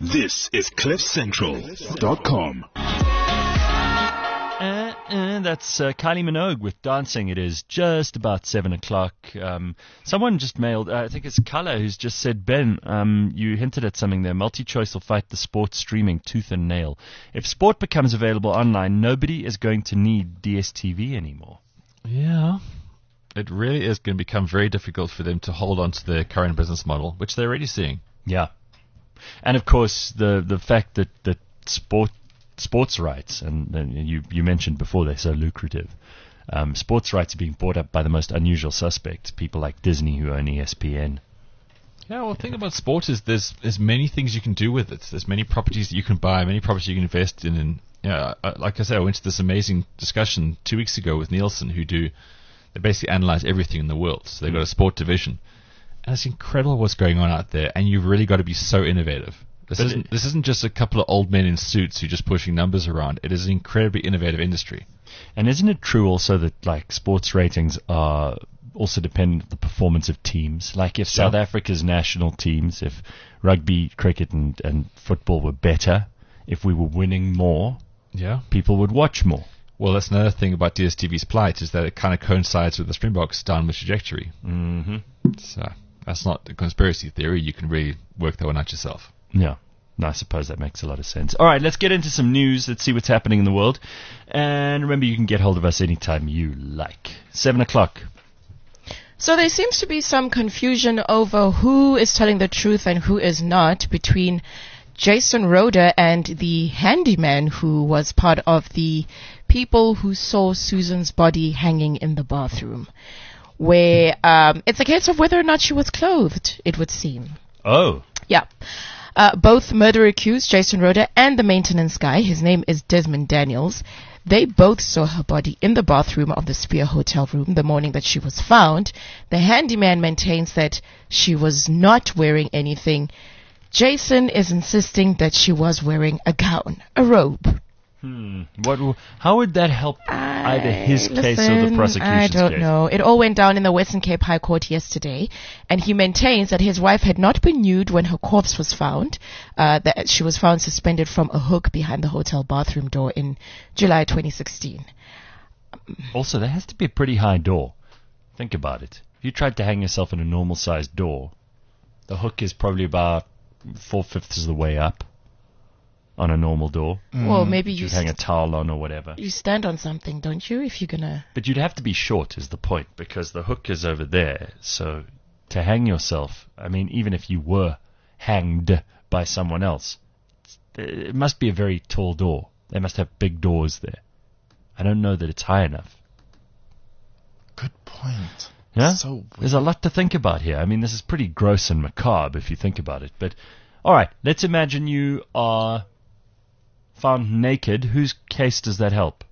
This is CliffCentral.com. That's Kylie Minogue with Dancing. It is just about 7 o'clock. Someone just mailed, I think it's Kala, who's just said, Ben, you hinted at something there. MultiChoice will fight the sport streaming tooth and nail. If sport becomes available online, nobody is going to need DSTV anymore. Yeah. It really is going to become very difficult for them to hold on to their current business model, which they're already seeing. Yeah. And, of course, the fact that sports rights, and you mentioned before they're so lucrative. Sports rights are being bought up by the most unusual suspects, people like Disney who own ESPN. Yeah, well, the thing about sport is there's many things you can do with it. There's many properties that you can buy, many properties you can invest in. And like I said, I went to this amazing discussion 2 weeks ago with Nielsen, they basically analyze everything in the world. So they've got a sport division. And it's incredible what's going on out there, and you've really got to be so innovative. This isn't just a couple of old men in suits who are just pushing numbers around. It is an incredibly innovative industry. And isn't it true also that like sports ratings are also dependent on the performance of teams? Like if South Africa's national teams, if rugby, cricket and football were better, if we were winning more, people would watch more. Well, that's another thing about DSTV's plight, is that it kind of coincides with the Springboks' downward trajectory. Mm-hmm. So that's not a conspiracy theory. You can really work that one out yourself. Yeah. I suppose that makes a lot of sense. All right, let's get into some news. Let's see what's happening in the world. And remember, you can get hold of us anytime you like. 7 o'clock. So there seems to be some confusion over who is telling the truth and who is not between Jason Roeder and the handyman who was part of the people who saw Susan's body hanging in the bathroom, where it's a case of whether or not she was clothed, it would seem. Oh. Yeah. Both murder accused, Jason Roeder, and the maintenance guy, his name is Desmond Daniels, they both saw her body in the bathroom of the Spear Hotel room the morning that she was found. The handyman maintains that she was not wearing anything. Jason is insisting that she was wearing a gown, a robe. How would that help either his case or the prosecution's case? I don't know. It all went down in the Western Cape High Court yesterday, and he maintains that his wife had not been nude when her corpse was found, that she was found suspended from a hook behind the hotel bathroom door in July 2016. Also, there has to be a pretty high door. Think about it. If you tried to hang yourself in a normal-sized door, the hook is probably about 4/5 of the way up. On a normal door. Well, maybe you hang a towel on or whatever. You stand on something, don't you, if you're gonna... But you'd have to be short is the point, because the hook is over there. So to hang yourself, I mean, even if you were hanged by someone else, it must be a very tall door. They must have big doors there. I don't know that it's high enough. Good point. Yeah? So weird. There's a lot to think about here. I mean, this is pretty gross and macabre if you think about it. But, all right, let's imagine you are found naked. Whose case does that help?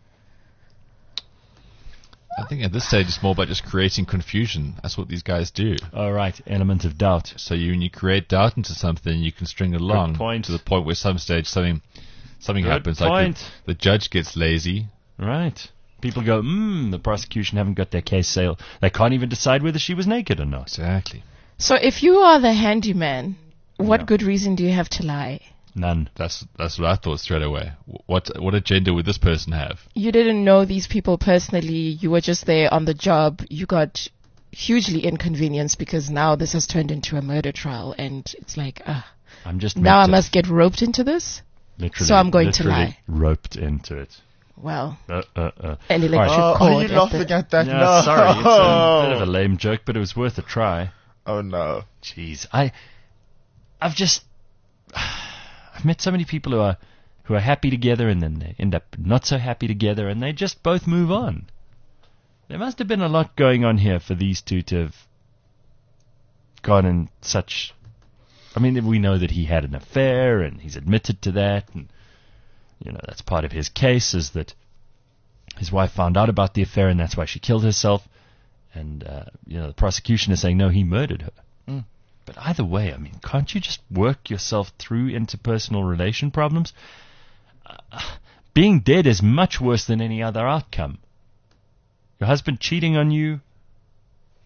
I think at this stage it's more about just creating confusion. That's what these guys do. All right, element of doubt. So when you create doubt into something, you can string it along to the point where some stage something happens. Like the judge gets lazy. Right. People go, the prosecution haven't got their case sailed. They can't even decide whether she was naked or not. Exactly. So if you are the handyman, what good reason do you have to lie? None. That's what I thought straight away. What agenda would this person have? You didn't know these people personally. You were just there on the job. You got hugely inconvenienced because now this has turned into a murder trial, and it's like, I must get roped into this. Literally, so I'm going to lie. Roped into it. Well, an electric cord. Are you laughing at that? Yeah, no. Sorry, it's a bit of a lame joke, but it was worth a try. Oh no. Jeez, I've met so many people who are happy together and then they end up not so happy together and they just both move on. There must have been a lot going on here for these two to have gone in such... I mean, we know that he had an affair and he's admitted to that, and that's part of his case, is that his wife found out about the affair and that's why she killed herself, and the prosecution is saying no, he murdered her. But either way, I mean, can't you just work yourself through interpersonal relation problems? Being dead is much worse than any other outcome. Your husband cheating on you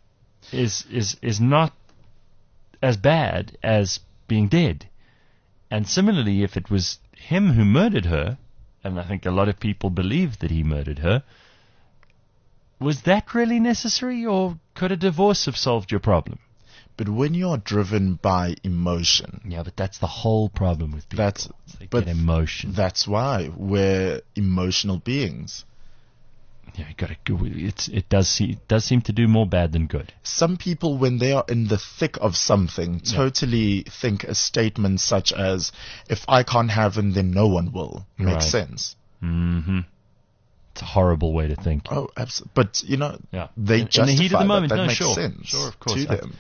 is not as bad as being dead. And similarly, if it was him who murdered her, and I think a lot of people believe that he murdered her, was that really necessary, or could a divorce have solved your problem? But when you're driven by emotion, Yeah, but that's the whole problem with people. They but get emotion. that's why we're emotional beings. Yeah, you gotta. It does seem to do more bad than good. Some people, when they are in the thick of something, totally think a statement such as, if I can't have him, then no one will, makes Right. sense. Mm-hmm. It's a horrible way to think. Oh, absolutely. But, Yeah. they in justify the heat of the moment. that. That No, makes sure, sense sure, of course. to them.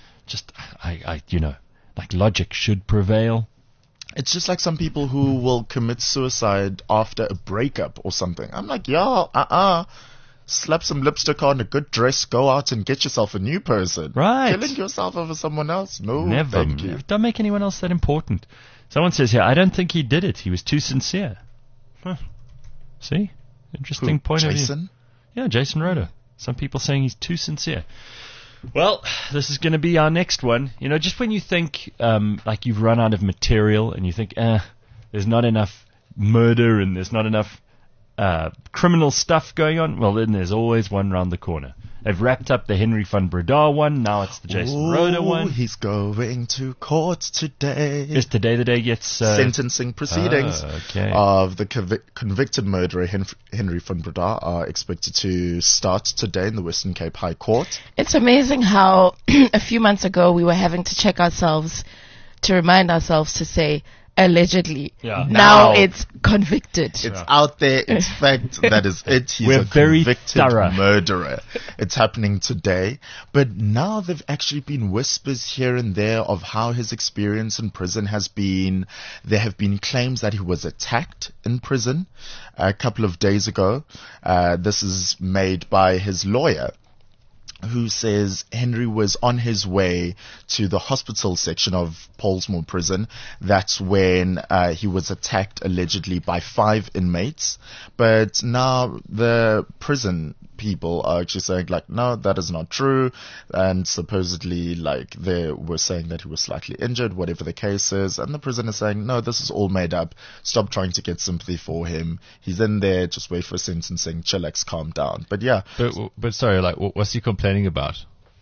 Like logic should prevail. It's just like some people who will commit suicide after a breakup or something. I'm like, yeah, slap some lipstick on, a good dress, go out and get yourself a new person. Right. Killing yourself over someone else? No, Never. thank you. Don't make anyone else that important. Someone says here, I don't think he did it. He was too sincere. Huh. See? Interesting point of view. Jason? Yeah, Jason Rhoda. Some people saying he's too sincere. Well, this is going to be our next one. Just when you think like you've run out of material and you think, there's not enough murder and there's not enough criminal stuff going on, well, then there's always one round the corner. They've wrapped up the Henry van Breda one. Now it's the Jason Rhoda one. He's going to court today. Is today the day he gets Sentencing proceedings okay. of the convicted murderer Henry van Breda are expected to start today in the Western Cape High Court. It's amazing how a few months ago we were having to check ourselves to remind ourselves to say allegedly. Yeah. Now Now it's convicted. It's out there. It's fact. That is it. He's We're a very convicted thorough. murderer. It's happening today. But now there've actually been whispers here and there of how his experience in prison has been. There have been claims that he was attacked in prison a couple of days ago. This is made by his lawyer, who says Henry was on his way to the hospital section of Pollsmoor prison. That's when he was attacked allegedly by 5 inmates. But now the prison people are actually saying, like, no, that is not true. And supposedly, like, they were saying that he was slightly injured, whatever the case is. And the prison is saying, no, this is all made up. Stop trying to get sympathy for him. He's in there. Just wait for sentencing. Chillax, calm down. But yeah. But sorry, like, what's he complaining about?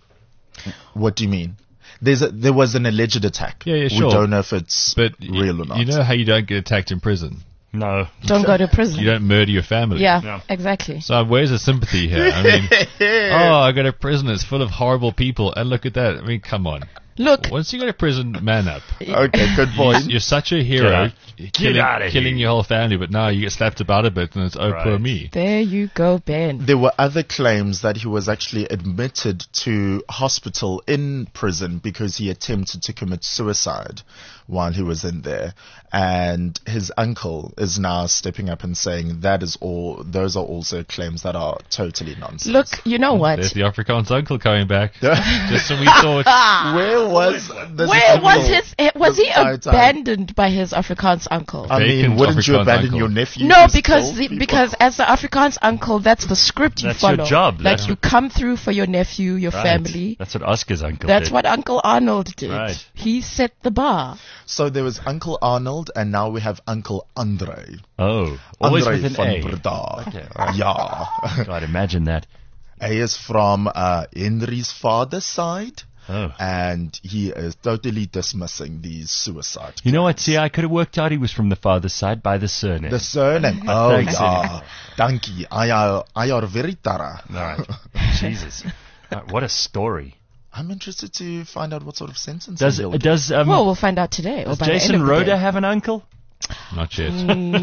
What do you mean? There was an alleged attack. Yeah, sure. We don't know if it's But real or not. You know how you don't get attacked in prison? No. Don't go to prison. You don't murder your family. Yeah, No. exactly. So where's the sympathy here? I mean, I go to prison, it's full of horrible people, and look at that. I mean, come on. Look, Once you go to prison, man up. Okay, good point. You're such a hero, Get outta killing here. your whole family, but now you get slapped about a bit, and it's, oh, poor Right. me. there you go, Ben. There were other claims that he was actually admitted to hospital in prison because he attempted to commit suicide while he was in there. And his uncle is now stepping up and saying those are also claims that are totally nonsense. Look, you know what? There's the Afrikaans uncle coming back. Just when we thought, Where was this Where was uncle was he this entire time? abandoned by his Afrikaans uncle? I mean, Vacant wouldn't you Afrikaans abandon uncle. your nephew? No, who because stole people? because as the Afrikaans uncle, that's the script you That's your follow. job. Like That's you come through for your nephew, your Right. family. That's what Oscar's uncle That's did. what Uncle Arnold did. Right. He set the bar. So there was Uncle Arnold, and now we have Uncle Andre. Oh, always Andre with an van A. Breda. Okay, all right. Yeah. God, imagine that. He is from Henry's father's side, Oh. and he is totally dismissing these suicide. You know what? See, I could have worked out he was from the father's side by the surname. The surname. Oh, Thanks, yeah. Dankie. I are very thorough. All right. Jesus. What a story. I'm interested to find out what sort of sentence Does he'll get. does Well, we'll find out today. Or does by the end Jason of the Rhoda day. have an uncle? not yet.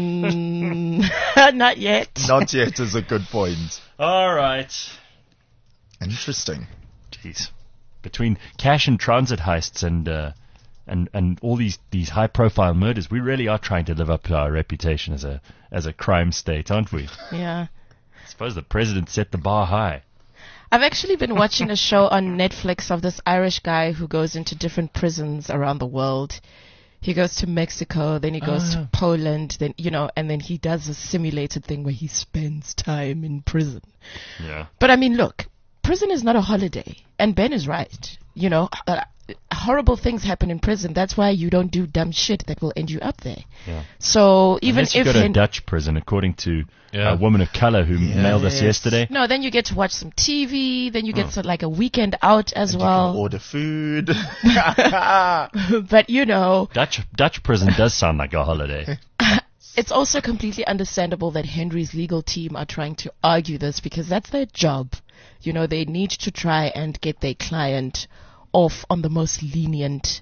Not yet. Not yet is a good point. All right. Interesting. Jeez. Between cash and transit heists and all these high profile murders, we really are trying to live up to our reputation as a crime state, aren't we? Yeah. I suppose the president set the bar high. I've actually been watching a show on Netflix of this Irish guy who goes into different prisons around the world. He goes to Mexico, then he goes to Poland, then, and then he does a simulated thing where he spends time in prison. Yeah. But I mean, look, prison is not a holiday. And Ben is right. horrible things happen in prison. That's why you don't do dumb shit that will end you up there. Yeah. So even Unless you if go to a Hen- Dutch prison, according to Yeah. a woman of color who mailed us Yes. yesterday. no, then you get to watch some TV. Then you get like a weekend out as You can well. order food. But you know, Dutch prison does sound like a holiday. it's also completely understandable that Henry's legal team are trying to argue this because that's their job. You know, they need to try and get their client off on the most lenient.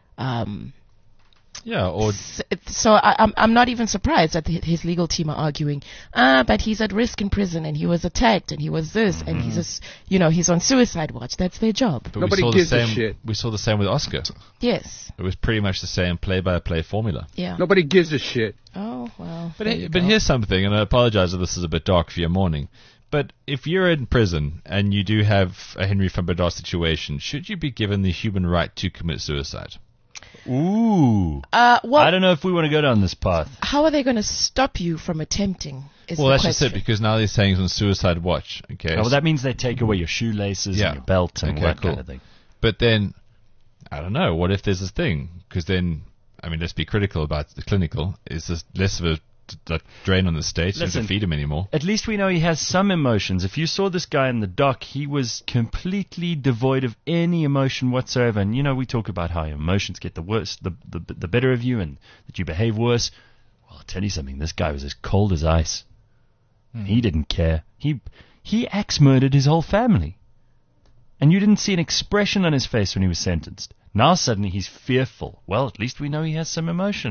Yeah, or So I'm not even surprised that his legal team are arguing. But he's at risk in prison, and he was attacked, and he was this, and he's just, he's on suicide watch. That's their job. but Nobody we saw gives the a same. shit. We saw the same with Oscar. Yes. It was pretty much the same play-by-play formula. Yeah. Nobody gives a shit. Oh well. But there you but go. here's something, and I apologize if this is a bit dark for your morning. But if you're in prison and you do have a Henry van Breda situation, should you be given the human right to commit suicide? Ooh. Well, I don't know if we want to go down this path. how are they going to stop you from attempting? Is Well, the that's just question. it, because now they're saying he's on suicide watch. Okay. Oh, well, that means they take away your shoelaces Yeah. and your belt and Okay, all that cool. kind of thing. But then, I don't know. What if there's this thing? Because then, I mean, let's be critical about the clinical. Is this less of a drain on the state? You don't have Listen. to feed him anymore. At least we know he has some emotions. If you saw this guy in the doc, he was completely devoid of any emotion whatsoever. And, we talk about how your emotions get the worse, the better of you, and that you behave worse. Well, I'll tell you something. This guy was as cold as ice. He didn't care. He axe-murdered his whole family. And you didn't see an expression on his face when he was sentenced. Now suddenly he's fearful. Well, at least we know he has some emotion.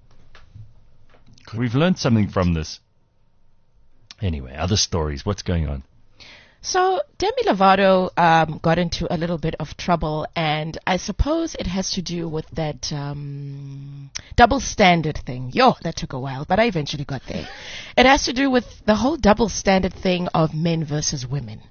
We've learned something from this. Anyway, other stories. What's going on? So Demi Lovato got into a little bit of trouble, and I suppose it has to do with that double standard thing. Yo, that took a while, but I eventually got there. It has to do with the whole double standard thing of men versus women.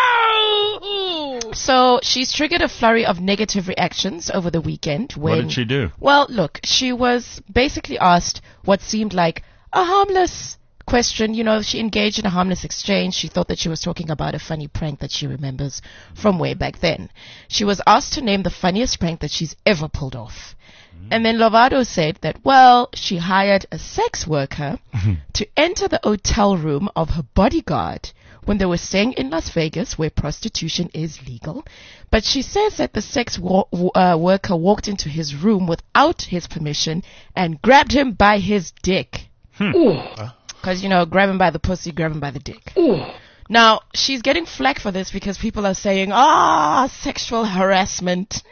So she's triggered a flurry of negative reactions over the weekend. When, What did she do? Well, look, she was basically asked what seemed like a harmless question. She engaged in a harmless exchange. She thought that she was talking about a funny prank that she remembers from way back then. She was asked to name the funniest prank that she's ever pulled off. And then Lovato said that, she hired a sex worker to enter the hotel room of her bodyguard when they were staying in Las Vegas, where prostitution is legal. But she says that the sex worker walked into his room without his permission and grabbed him by his dick. Because, grab him by the pussy, grab him by the dick. Now, she's getting flack for this because people are saying, sexual harassment.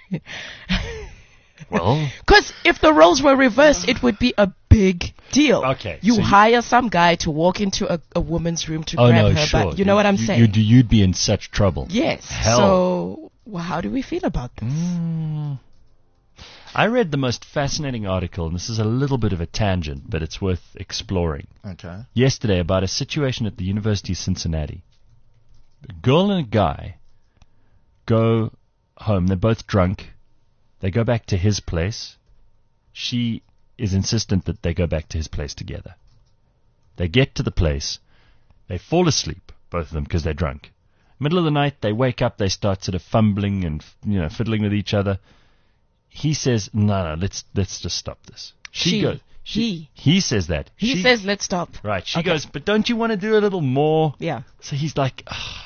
Well, Because if the roles were reversed, it would be a big deal. Okay, You so you- hire some guy to walk into a woman's room to oh grab no, her sure. butt. You know what I'm saying? You'd be in such trouble. Yes. Hell. So, how do we feel about this? I read the most fascinating article, and this is a little bit of a tangent, but it's worth exploring. Okay. Yesterday, about a situation at the University of Cincinnati. A girl and a guy go home. They're both drunk. They go back to his place. She is insistent that they go back to his place together. They get to the place. They fall asleep, both of them, because they're drunk. Middle of the night, they wake up. They start sort of fumbling and fiddling with each other. He says, "No, let's just stop this." She goes. He says that. He She- says, let's stop. Right. She Okay. goes, "But don't you want to do a little more?" Yeah. So he's like,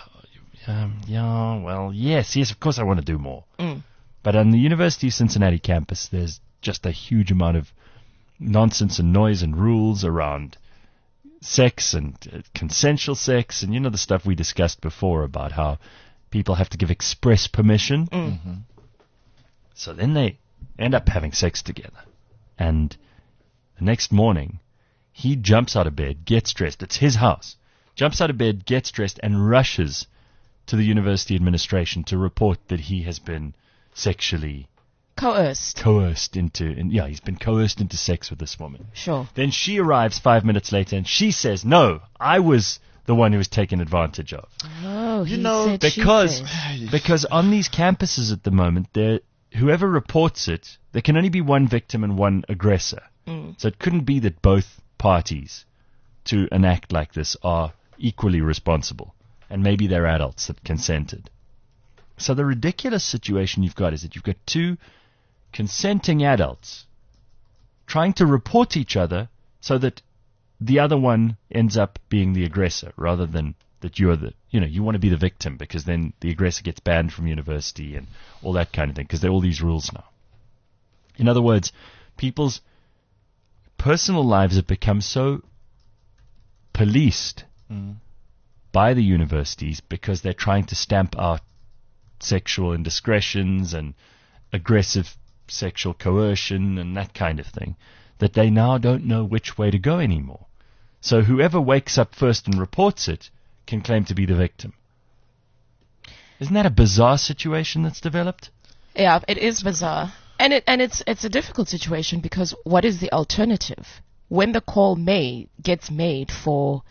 yes, of course I want to do more. But on the University of Cincinnati campus, there's just a huge amount of nonsense and noise and rules around sex and consensual sex and, the stuff we discussed before about how people have to give express permission. So then they end up having sex together. And the next morning, he jumps out of bed, gets dressed. It's his house. Jumps out of bed, gets dressed, and rushes to the university administration to report that he has been sexually Coerced. he's been coerced into sex with this woman. Sure. Then she arrives 5 minutes later, and she says, "No, I was the one who was taken advantage of." Oh, he know, said she Because said. because on these campuses at the moment, whoever reports it, there can only be one victim and one aggressor. So it couldn't be that both parties to an act like this are equally responsible. And maybe they're adults that consented. So the ridiculous situation you've got is that you've got two consenting adults trying to report each other so that the other one ends up being the aggressor rather than that you're you want to be the victim, because then the aggressor gets banned from university and all that kind of thing, because there are all these rules now. In other words, people's personal lives have become so policed by the universities because they're trying to stamp out sexual indiscretions and aggressive sexual coercion and that kind of thing, that they now don't know which way to go anymore. So whoever wakes up first and reports it can claim to be the victim. Isn't that a bizarre situation that's developed? Yeah, it is bizarre. And it's a difficult situation because what is the alternative? When the call gets made for,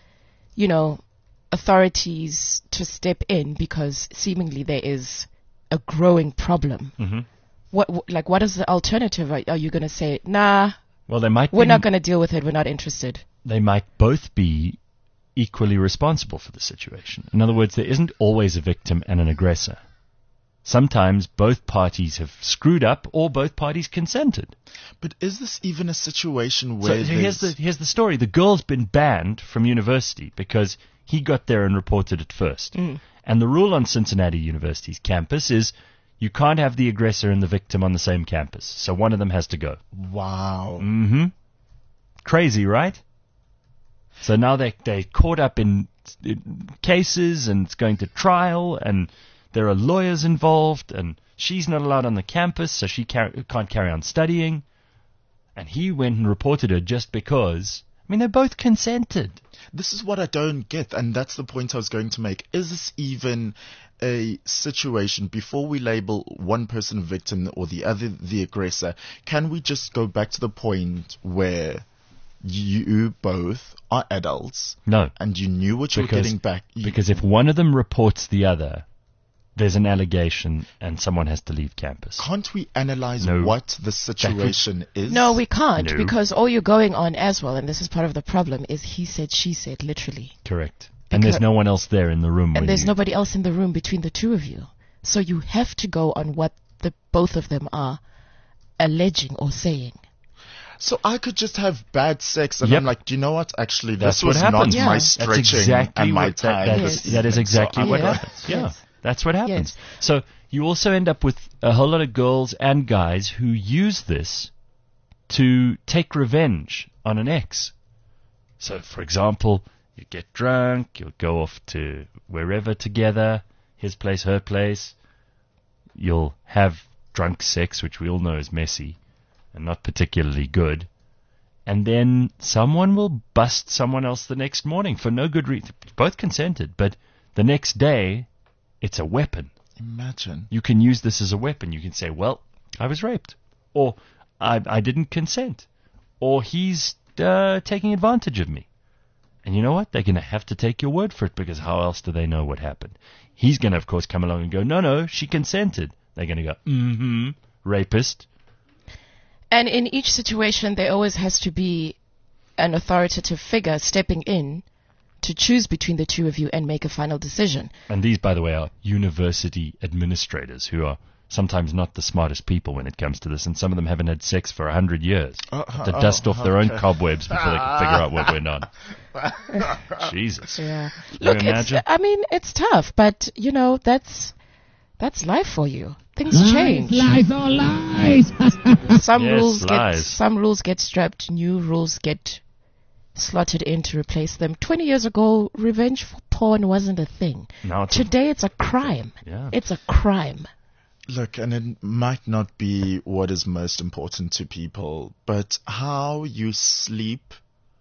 authorities to step in because seemingly there is a growing problem. Mm-hmm. What is the alternative? Are you going to say, nah, well, we're not going to deal with it, we're not interested? They might both be equally responsible for the situation. In other words, there isn't always a victim and an aggressor. Sometimes both parties have screwed up or both parties consented. But is this even a situation where here's the story. The girl's been banned from university because he got there and reported it first. And the rule on Cincinnati University's campus is you can't have the aggressor and the victim on the same campus. So one of them has to go. Wow. Mm-hmm. Crazy, right? So now they're caught up in cases and it's going to trial and there are lawyers involved and she's not allowed on the campus so she can't carry on studying. And he went and reported her just because, they both consented. This is what I don't get, and that's the point I was going to make. Is this even a situation, before we label one person a victim or the other the aggressor, can we just go back to the point where you both are adults? No. And you knew what you were getting back? Because if one of them reports the other, there's an allegation and someone has to leave campus. Can't we analyze what the situation is? No, we can't, No. because all you're going on as well, and this is part of the problem, is he said, she said, literally. Correct. And there's no one else there in the room. And there's nobody else in the room between the two of you. So you have to go on what both of them are alleging or saying. So I could just have bad sex and Yep. I'm like, do you know what? Actually, That's this was what happened. not Yeah. my That's stretching exactly and my what time. that is exactly what Yeah. happens. Yeah. Yes. That's what happens. So you also end up with a whole lot of girls and guys who use this to take revenge on an ex. So, for example, you get drunk, you'll go off to wherever together, his place, her place. You'll have drunk sex, which we all know is messy and not particularly good. And then someone will bust someone else the next morning for no good reason. Both consented, but the next day, it's a weapon. Imagine. You can use this as a weapon. You can say, well, I was raped. Or I didn't consent. Or he's taking advantage of me. And you know what? They're going to have to take your word for it because how else do they know what happened? He's going to, of course, come along and go, no, she consented. They're going to go, rapist. And in each situation, there always has to be an authoritative figure stepping in to choose between the two of you and make a final decision. And these, by the way, are university administrators who are sometimes not the smartest people when it comes to this, and some of them haven't had sex for 100 years to dust off their own cobwebs before they can figure out what went on. Jesus. Yeah. Can Look, you imagine? it's tough, but, that's life for you. Things change. Lies, all lies. Some Yes, lies. some rules get scrapped, new rules get slotted in to replace them. 20 years ago, revenge porn wasn't a thing. Now it's Today, it's a crime. Yeah. It's a crime. Look, and it might not be what is most important to people, but how you sleep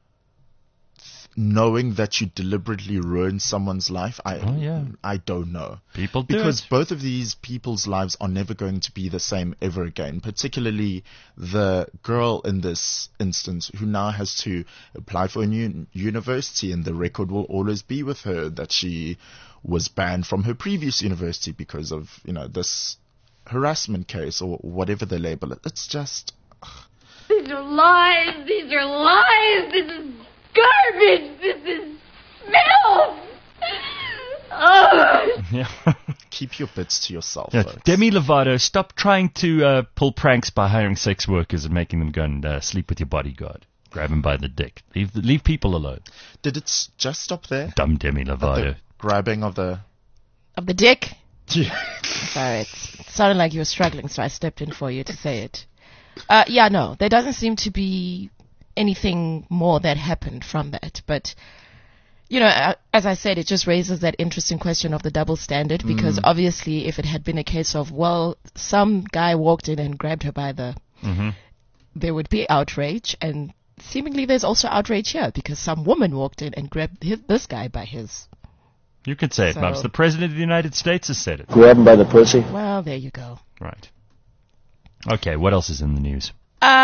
knowing that you deliberately ruined someone's life, I don't know. People do Because it. both of these people's lives are never going to be the same ever again, particularly the girl in this instance who now has to apply for a new university, and the record will always be with her that she was banned from her previous university because of, this harassment case or whatever they label it. It's just... These are lies. These are lies. This is garbage. This is filth. Oh. Yeah. Keep your bits to yourself, Yeah, folks. Demi Lovato, stop trying to pull pranks by hiring sex workers and making them go and sleep with your bodyguard. Grab him by the dick. Leave people alone. Did it just stop there? Dumb Demi Lovato. The grabbing of the... Of the dick? Yeah. Sorry, it sounded like you were struggling, so I stepped in for you to say it. Yeah, no, there doesn't seem to be anything more that happened from that. But, you know, as I said, it just raises that interesting question of the double standard, because obviously if it had been a case of, well, some guy walked in and grabbed her by the... There would be outrage, and seemingly there's also outrage here, because some woman walked in and grabbed this guy by his... You could say it, So- Mubs. The President of the United States has said it. Grab him by the pussy. Well, there you go. Right. Okay, what else is in the news?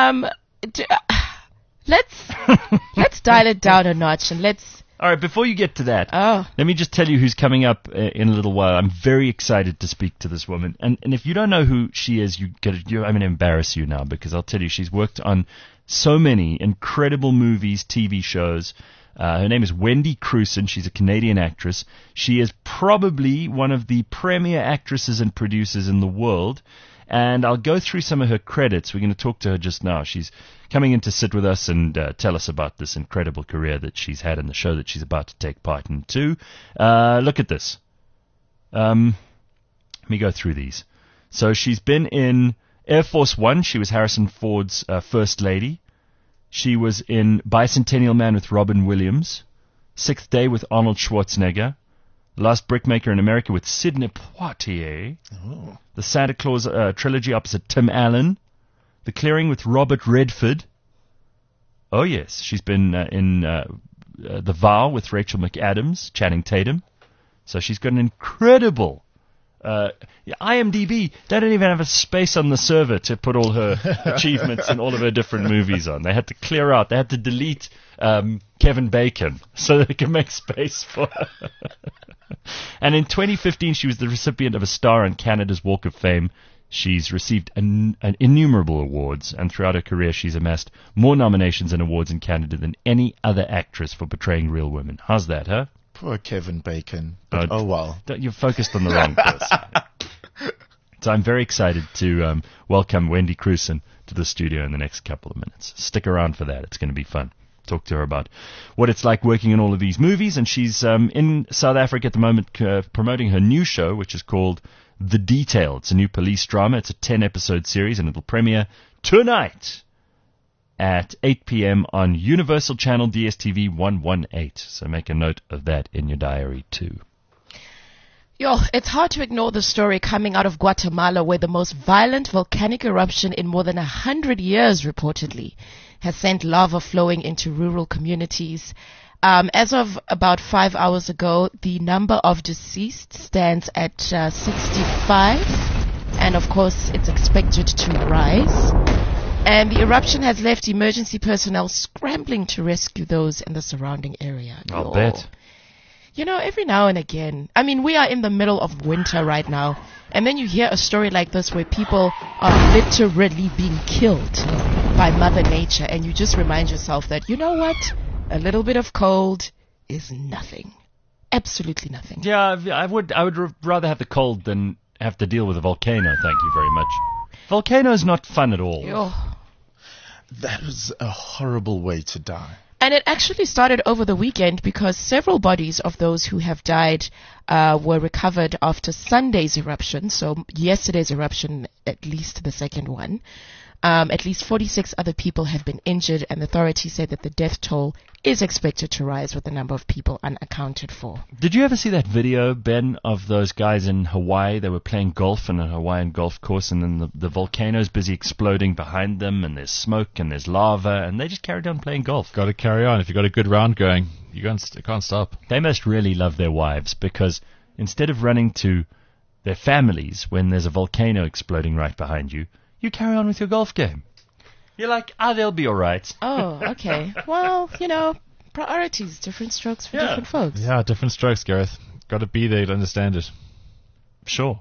Let's dial it down a notch, and let's... All right, before you get to that, Oh, let me just tell you who's coming up in a little while. I'm very excited to speak to this woman. And if you don't know who she is, I'm going to embarrass you now, because I'll tell you, she's worked on so many incredible movies, TV shows. Her name is Wendy Crewson. She's a Canadian actress. She is probably one of the premier actresses and producers in the world. And I'll go through some of her credits. We're going to talk to her just now. She's coming in to sit with us and tell us about this incredible career that she's had in the show that she's about to take part in too. Look at this. Let me go through these. So she's been in Air Force One. She was Harrison Ford's First Lady. She was in Bicentennial Man with Robin Williams. Sixth Day with Arnold Schwarzenegger. Last Brickmaker in America with Sidney Poitier. Oh. The Santa Claus trilogy opposite Tim Allen. The Clearing with Robert Redford. Oh, yes. She's been in The Vow with Rachel McAdams, Channing Tatum. So she's got an incredible... IMDb, they don't even have a space on the server to put all her achievements and all of her different movies on. They had to clear out. They had to delete Kevin Bacon so they could make space for her. And in 2015, she was the recipient of a star on Canada's Walk of Fame. She's received innumerable awards, and throughout her career, she's amassed more nominations and awards in Canada than any other actress for portraying real women. How's that, huh? Poor Kevin Bacon. But, oh, well. You're focused on the wrong person. So I'm very excited to welcome Wendy Crewson to the studio in the next couple of minutes. Stick around for that. It's going to be fun. Talk to her about what it's like working in all of these movies. And she's in South Africa at the moment promoting her new show, which is called The Detail. It's a new police drama. It's a 10-episode series, and it'll premiere tonight at 8 p.m. on Universal Channel DSTV 118. So make a note of that in your diary too. Yo, it's hard to ignore the story coming out of Guatemala, where the most violent volcanic eruption in more than 100 years, reportedly, has sent lava flowing into rural communities. As of about 5 hours ago, the number of deceased stands at 65, and of course it's expected to rise. And the eruption has left emergency personnel scrambling to rescue those in the surrounding area. I'll bet. You know, every now and again, I mean, we are in the middle of winter right now, and then you hear a story like this where people are literally being killed by Mother Nature, and you just remind yourself that, you know what? A little bit of cold is nothing. Absolutely nothing. Yeah, I would rather have the cold than have to deal with a volcano, thank you very much. Volcano's not fun at all. Yo. That was a horrible way to die. And it actually started over the weekend because several bodies of those who have died were recovered after Sunday's eruption. So yesterday's eruption, at least the second one. At least 46 other people have been injured, and authorities say that the death toll is expected to rise with the number of people unaccounted for. Did you ever see that video, Ben, of those guys in Hawaii? They were playing golf in a Hawaiian golf course, and then the volcano's busy exploding behind them, and there's smoke and there's lava, and they just carried on playing golf. Got to carry on. If you've got a good round going, you can't stop. They must really love their wives, because instead of running to their families when there's a volcano exploding right behind you, you carry on with your golf game. You're like, they'll be all right. Oh, okay. Well, you know, priorities, different strokes for different folks. Yeah, different strokes, Gareth. Got to be there to understand it. Sure.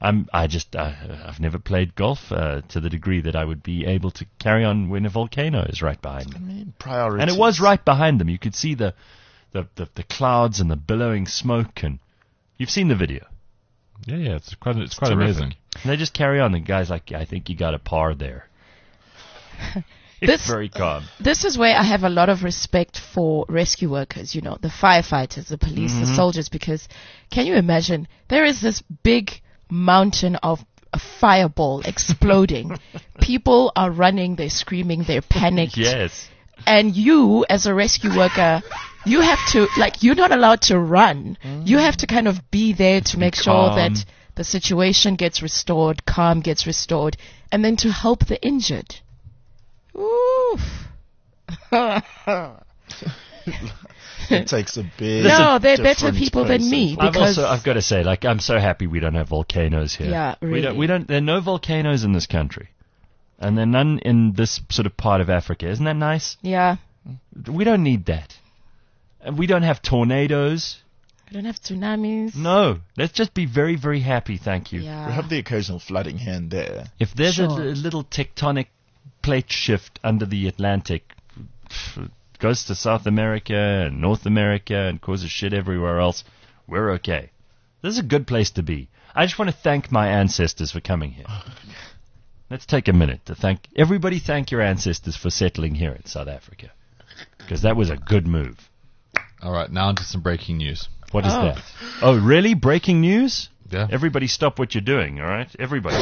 I've never played golf to the degree that I would be able to carry on when a volcano is right behind me. I mean, priorities. And it was right behind them. You could see the clouds and the billowing smoke, and you've seen the video. Yeah, it's quite Terrific. amazing. And they just carry on. The guy's like, I think you got a par there. It's This- very calm. This is where I have a lot of respect for rescue workers, you know, the firefighters, the police, the soldiers, because can you imagine there is this big mountain of a fireball exploding. People are running, they're screaming, they're panicked. Yes. And you, as a rescue worker, you have to, like, you're not allowed to run. You have to kind of be there to make sure calm. that the situation gets restored, calm gets restored, and then to help the injured. Oof. It takes a big. No, they're better different people than person. me. Because I've got to say, like, I'm so happy we don't have volcanoes here. Yeah, We don't, there are no volcanoes in this country. And there are none in this sort of part of Africa. Isn't that nice? yeah, We don't need that. And we don't have tornadoes. we don't have tsunamis. No. Let's just be very, very happy, thank you. We Yeah. have the occasional flooding here and there. If there's Sure. a little tectonic plate shift under the Atlantic, goes to South America and North America and causes shit everywhere else, we're okay. This is a good place to be. I just want to thank my ancestors for coming here. Let's take a minute to thank your ancestors for settling here in South Africa. Because that was a good move. All right, now into some breaking news. What is Oh. that? Oh, really? Breaking news? Yeah. Everybody stop what you're doing, all right? Everybody.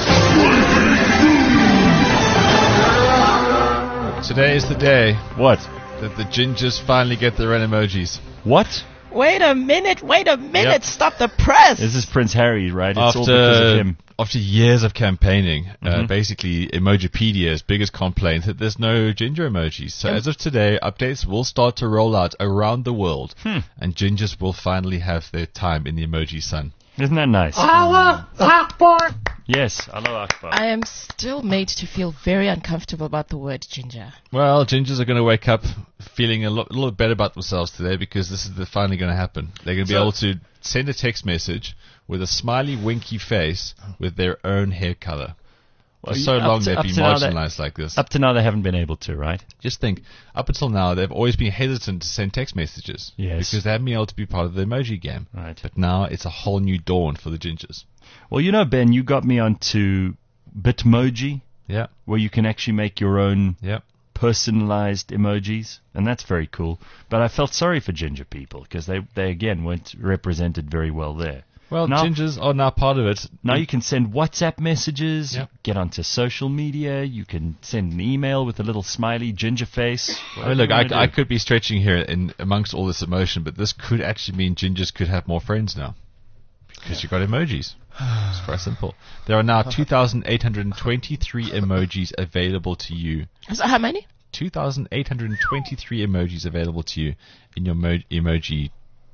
Today is the day What? that the gingers finally get their own emojis. What? Wait a minute, Yep. stop the press. This is Prince Harry, right? It's all because of him. After years of campaigning, basically Emojipedia's biggest complaint that there's no ginger emojis. So as of today, updates will start to roll out around the world, and gingers will finally have their time in the emoji sun. Isn't that nice? Allah Akbar. Yes, Allah Akbar. I am still made to feel very uncomfortable about the word ginger. Well, gingers are going to wake up feeling a little bit better about themselves today because this is finally going to happen. They're going to be able to send a text message with a smiley, winky face with their own hair color. For so long they've been marginalized like this. Up to now, they haven't been able to, right? Just think, up until now, they've always been hesitant to send text messages. Yes. Because they haven't been able to be part of the emoji game. Right. But now it's a whole new dawn for the gingers. Well, you know, Ben, you got me onto Bitmoji, Yeah, where you can actually make your own yeah. personalized emojis, and that's very cool. But I felt sorry for ginger people because they again weren't represented very well there. Well, Now- gingers are now part of it. Now you can send WhatsApp messages, Yep. get onto social media, you can send an email with a little smiley ginger face. I mean, look, whatever you I wanna do. could be stretching here in amongst all this emotion, but this could actually mean gingers could have more friends now. Because you've got emojis. It's quite simple. There are now 2,823 emojis available to you. So how many? 2,823 emojis available to you in your emoji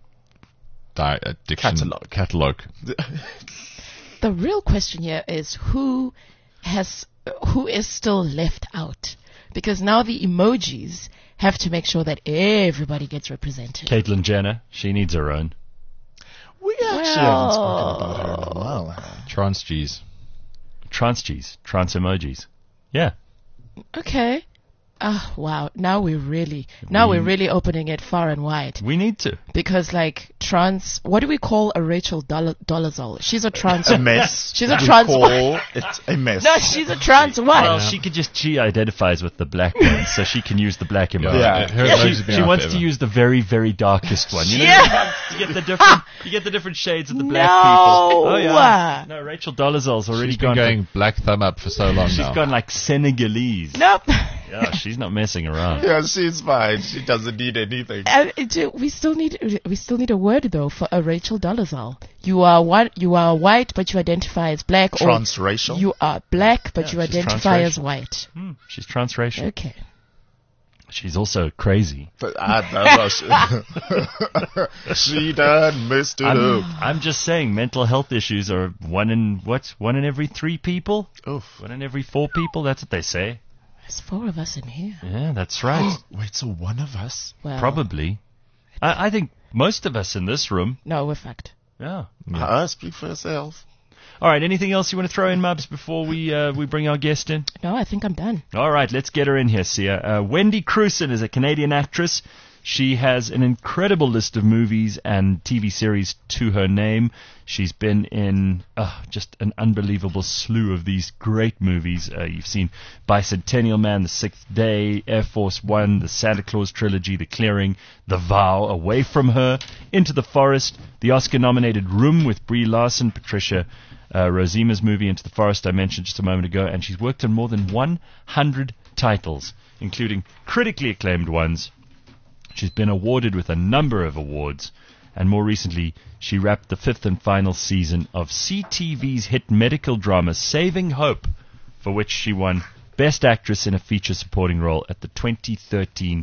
catalog. The real question here is who is still left out? Because now the emojis have to make sure that everybody gets represented. Caitlyn Jenner, she needs her own. We actually haven't spoken about her in a while. Trans G's. Trans emojis. Yeah. Okay. Ah, wow. Now we're really opening it far and wide. We need to. Because like trans, what do we call a Rachel Dolezal? She's a trans. A mess. She's a We trans. call it a mess. No, she's a trans what? Well, she identifies with the black one, so she can use the black emoji. Yeah. Her emojis have been She out wants to forever. use the very, very darkest one. You know, Yeah. you get the different, you get the different shades of the black No. people. Oh yeah. No, Rachel Dolezal's already She's been gone. going black thumb up for so long She's now. gone like Senegalese. Nope. Yeah, she's not messing around. Yeah, she's fine. She doesn't need anything. We still need a word though for a Rachel Dolezal. You are white, but you identify as black. Transracial? Or you are black, but Yeah, you she's identify as transracial. white. She's transracial. Okay. She's also crazy. But she done messed it up. I'm just saying, mental health issues are one in every 3 people? Oof. 1 in every 4 people? That's what they say. There's 4 of us in here. Yeah, that's right. Wait, so one of us? Well, Probably. I think most of us in this room. No, we're fucked. Yeah. Speak for yourself. All right. Anything else you want to throw in, Mubs, before we bring our guest in? No, I think I'm done. All right. Let's get her in here, Sia. Wendy Crewson is a Canadian actress. She has an incredible list of movies and TV series to her name. She's been in just an unbelievable slew of these great movies. You've seen Bicentennial Man, The Sixth Day, Air Force One, the Santa Claus Trilogy, The Clearing, The Vow, Away from Her, Into the Forest, the Oscar-nominated Room with Brie Larson, Patricia Rozima's movie Into the Forest I mentioned just a moment ago, and she's worked on more than 100 titles, including critically acclaimed ones. She's been awarded with a number of awards, and more recently, she wrapped the 5th and final season of CTV's hit medical drama Saving Hope, for which she won Best Actress in a Feature Supporting Role at the 2013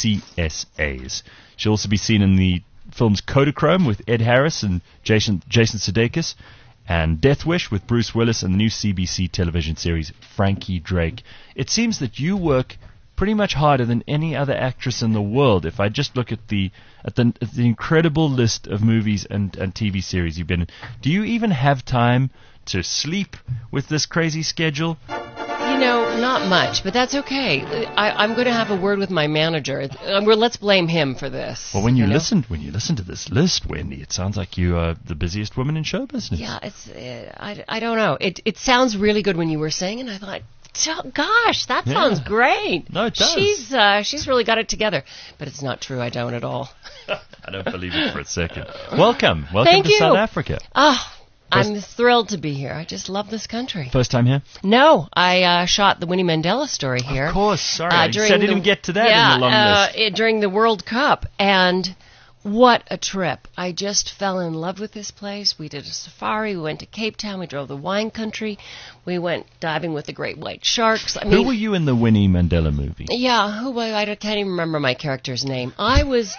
CSAs. She'll also be seen in the films Kodachrome with Ed Harris and Jason Sudeikis, and Death Wish with Bruce Willis, and the new CBC television series Frankie Drake. It seems that you work pretty much harder than any other actress in the world. If I just look at the incredible list of movies and TV series you've been in, do you even have time to sleep with this crazy schedule? Not much, but that's okay. I'm going to have a word with my manager. Let's blame him for this. Well, when you listen to this list, Wendy, it sounds like you are the busiest woman in show business. Yeah, I don't know. It sounds really good when you were saying, and I thought, gosh, that sounds great. No, it does. She's really got it together, but it's not true. I don't at all. I don't believe it for a second. Welcome Thank to you. South Africa. I'm thrilled to be here. I just love this country. First time here? No, I shot the Winnie Mandela story here. Of course, sorry. I didn't even get to that in the long list. During the World Cup, and what a trip. I just fell in love with this place. We did a safari. We went to Cape Town. We drove the wine country. We went diving with the great white sharks. Who were you in the Winnie Mandela movie? Yeah, I can't even remember my character's name. I was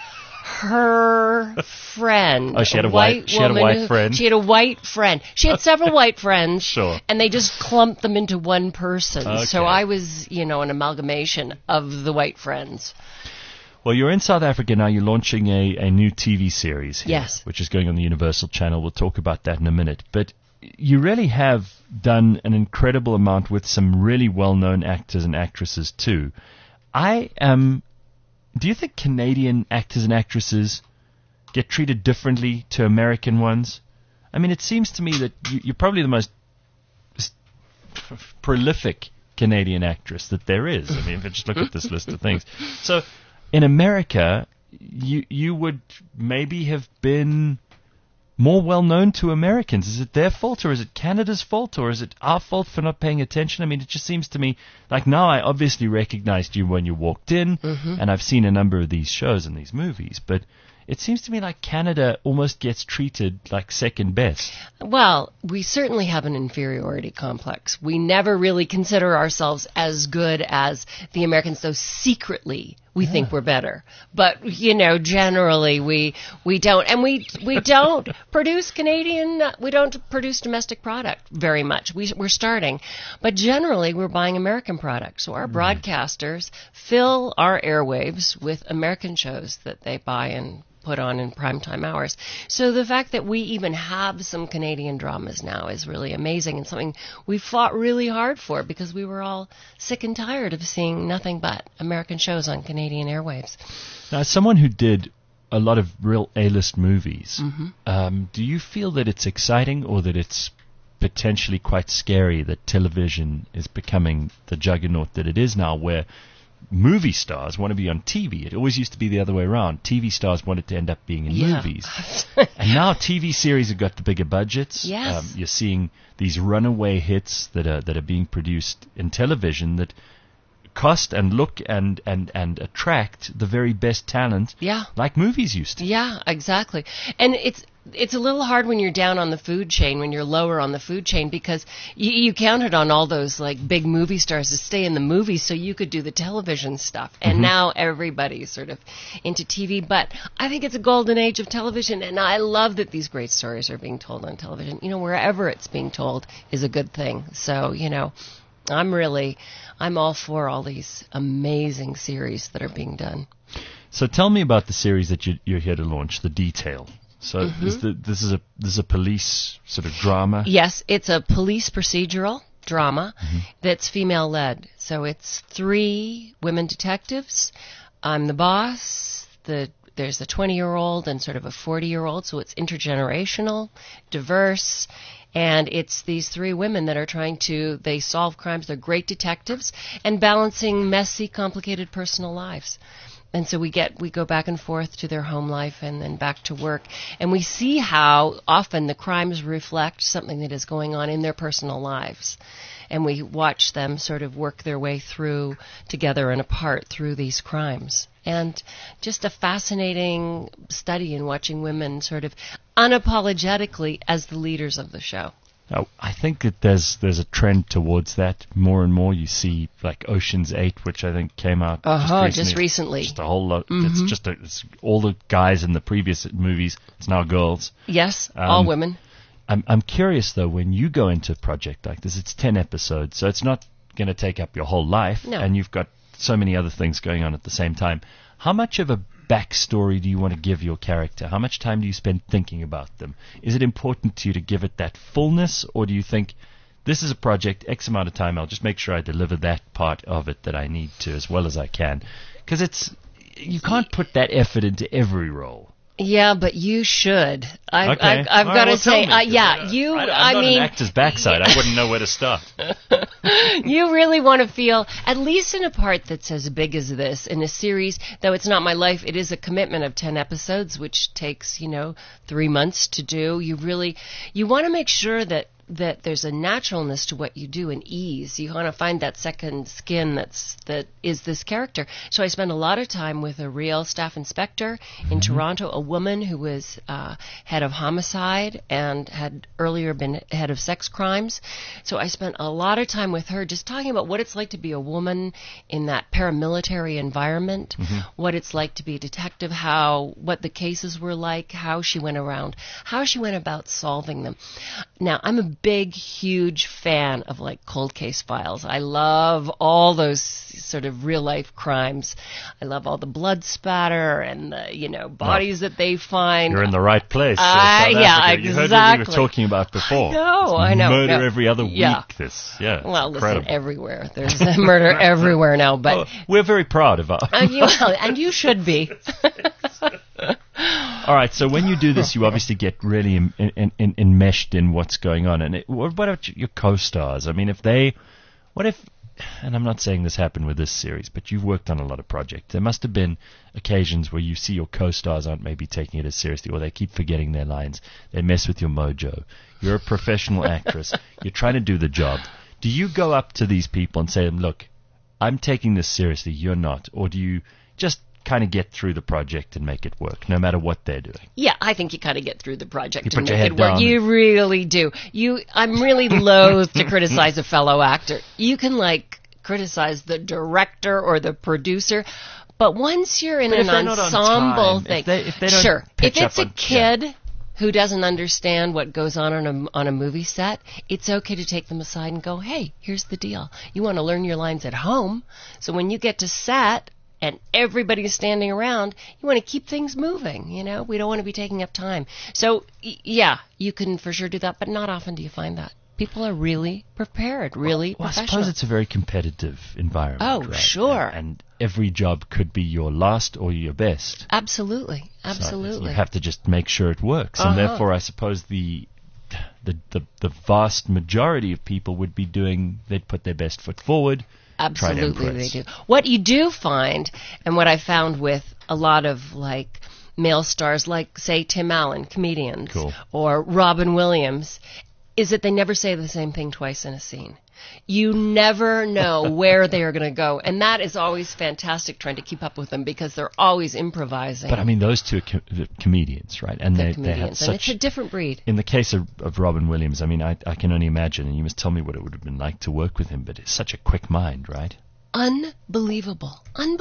her friend. Oh, she had a white friend? She had a white friend. She had several white friends. Sure. And they just clumped them into one person. Okay. So I was, an amalgamation of the white friends. Well, you're in South Africa now. You're launching a new TV series here, yes, which is going on the Universal Channel. We'll talk about that in a minute. But you really have done an incredible amount with some really well-known actors and actresses, too. Do you think Canadian actors and actresses get treated differently to American ones? I mean, it seems to me that you're probably the most prolific Canadian actress that there is. I mean, if I just look at this list of things. So, in America, you would maybe have been more well-known to Americans. Is it their fault, or is it Canada's fault, or is it our fault for not paying attention? I mean, it just seems to me like now I obviously recognized you when you walked in, and I've seen a number of these shows and these movies, but it seems to me like Canada almost gets treated like second best. Well, we certainly have an inferiority complex. We never really consider ourselves as good as the Americans, though secretly we think we're better. But, generally we don't. And we don't produce we don't produce domestic product very much. We're starting. But generally we're buying American products. So our broadcasters fill our airwaves with American shows that they buy and put on in primetime hours. So the fact that we even have some Canadian dramas now is really amazing, and something we fought really hard for, because we were all sick and tired of seeing nothing but American shows on Canadian airwaves. Now, as someone who did a lot of real A-list movies, do you feel that it's exciting, or that it's potentially quite scary that television is becoming the juggernaut that it is now, where movie stars want to be on TV? It always used to be the other way around. TV stars wanted to end up being in movies. And now TV series have got the bigger budgets. Yes. You're seeing these runaway hits that are being produced in television that cost and look and attract the very best talent, like movies used to. Yeah, exactly. And it's a little hard when you're down on the food chain, when you're lower on the food chain, because you counted on all those like big movie stars to stay in the movies so you could do the television stuff. And now everybody's sort of into TV. But I think it's a golden age of television, and I love that these great stories are being told on television. Wherever it's being told is a good thing. So, I'm all for all these amazing series that are being done. So tell me about the series that you're here to launch, The Detail. So this is a police sort of drama? Yes, it's a police procedural drama that's female-led. So it's 3 women detectives. I'm the boss. there's a 20-year-old and sort of a 40-year-old, so it's intergenerational, diverse, and it's these three women that are they solve crimes, they're great detectives, and balancing messy, complicated personal lives. And so we go back and forth to their home life and then back to work. And we see how often the crimes reflect something that is going on in their personal lives. And we watch them sort of work their way through together and apart through these crimes. And just a fascinating study in watching women sort of unapologetically as the leaders of the show. Now, I think that there's a trend towards that more and more. You see, like Ocean's 8, which I think came out just recently. Just a whole lot. It's all the guys in the previous movies. It's now girls. Yes, all women. I'm curious though. When you go into a project like this, it's 10 episodes, so it's not going to take up your whole life, and you've got so many other things going on at the same time. How much of a backstory do you want to give your character? How much time do you spend thinking about them? Is it important to you to give it that fullness, or do you think this is a project, X amount of time, I'll just make sure I deliver that part of it that I need to as well as I can? Because you can't put that effort into every role. Yeah, but you should. I've Okay. got to say, I'm I not mean, an actor's backside. I wouldn't know where to start. You really want to feel, at least in a part that's as big as this, in a series, though it's not my life, it is a commitment of 10 episodes, which takes, 3 months to do. You want to make sure that there's a naturalness to what you do and ease. You want to find that second skin that is this character. So I spent a lot of time with a real staff inspector in Toronto, a woman who was head of homicide and had earlier been head of sex crimes. So I spent a lot of time with her just talking about what it's like to be a woman in that paramilitary environment, what it's like to be a detective, what the cases were like, how she went about solving them. Now, I'm a big, huge fan of like cold case files. I love all those sort of real life crimes. I love all the blood spatter and the bodies that they find. You're in the right place. Yeah, exactly. You heard what we were talking about before. I know. Murder every other week. Well, incredible. listen, everywhere. There's murder everywhere now. But we're very proud of our. And you should be. All right, so when you do this, you obviously get really enmeshed in what's going on. And what about your co-stars? I mean, what if, and I'm not saying this happened with this series, but you've worked on a lot of projects. There must have been occasions where you see your co-stars aren't maybe taking it as seriously, or they keep forgetting their lines. They mess with your mojo. You're a professional actress. You're trying to do the job. Do you go up to these people and say to them, look, I'm taking this seriously, you're not? Or do you just kind of get through the project and make it work, no matter what they're doing? Yeah, I think you kind of get through the project and make your head it work. Down. You really do. I'm really loath to criticize a fellow actor. You can criticize the director or the producer, but once you're in an ensemble thing, if they don't sure. If pitch it's up a kid who doesn't understand what goes on a movie set, it's okay to take them aside and go, hey, here's the deal. You want to learn your lines at home, so when you get to set and everybody's standing around, you want to keep things moving, We don't want to be taking up time. So, yeah, you can for sure do that, but not often do you find that. People are really prepared, really professional. I suppose it's a very competitive environment. Oh, right? sure. And every job could be your last or your best. Absolutely. So you have to just make sure it works. And therefore, I suppose the vast majority of people would be they'd put their best foot forward. Absolutely, they do. What you do find, and what I found with a lot of male stars, like say Tim Allen, comedians, or Robin Williams, is that they never say the same thing twice in a scene. You never know where they are going to go, and that is always fantastic trying to keep up with them because they're always improvising. But I mean, those two are comedians, right? And they have such. And it's a different breed. In the case of Robin Williams, I mean, I can only imagine, and you must tell me what it would have been like to work with him. But it's such a quick mind, right? Unbelievable.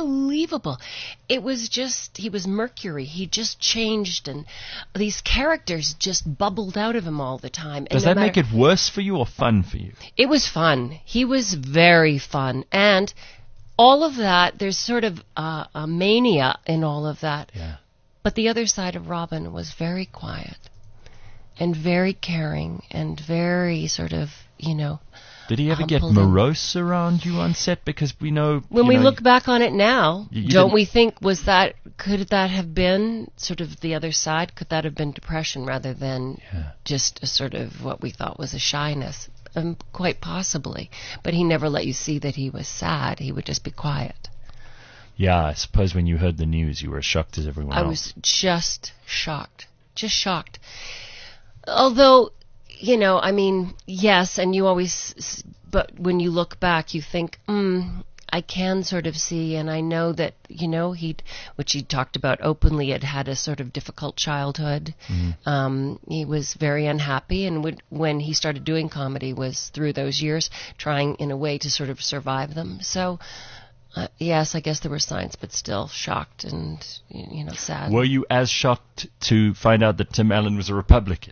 It was he was Mercury. He just changed, and these characters just bubbled out of him all the time. Does that make it worse for you or fun for you? It was fun. He was very fun. And all of that, there's sort of a mania in all of that. Yeah. But the other side of Robin was very quiet and very caring and very sort of, Did he ever get morose around you on set? Because we know... When we look back on it now, don't we think, was that Could that have been sort of the other side? Could that have been depression rather than just a sort of what we thought was a shyness? Quite possibly. But he never let you see that he was sad. He would just be quiet. Yeah, I suppose when you heard the news, you were as shocked as everyone else. I was just shocked. Just shocked. Although, you know, I mean, yes, and you always, but when you look back, you think, I can sort of see, and I know that, you know, which he talked about openly, had a sort of difficult childhood. He was very unhappy, and when he started doing comedy was through those years, trying in a way to sort of survive them. So, yes, I guess there were signs, but still shocked and, you know, sad. Were you as shocked to find out that Tim Allen was a Republican?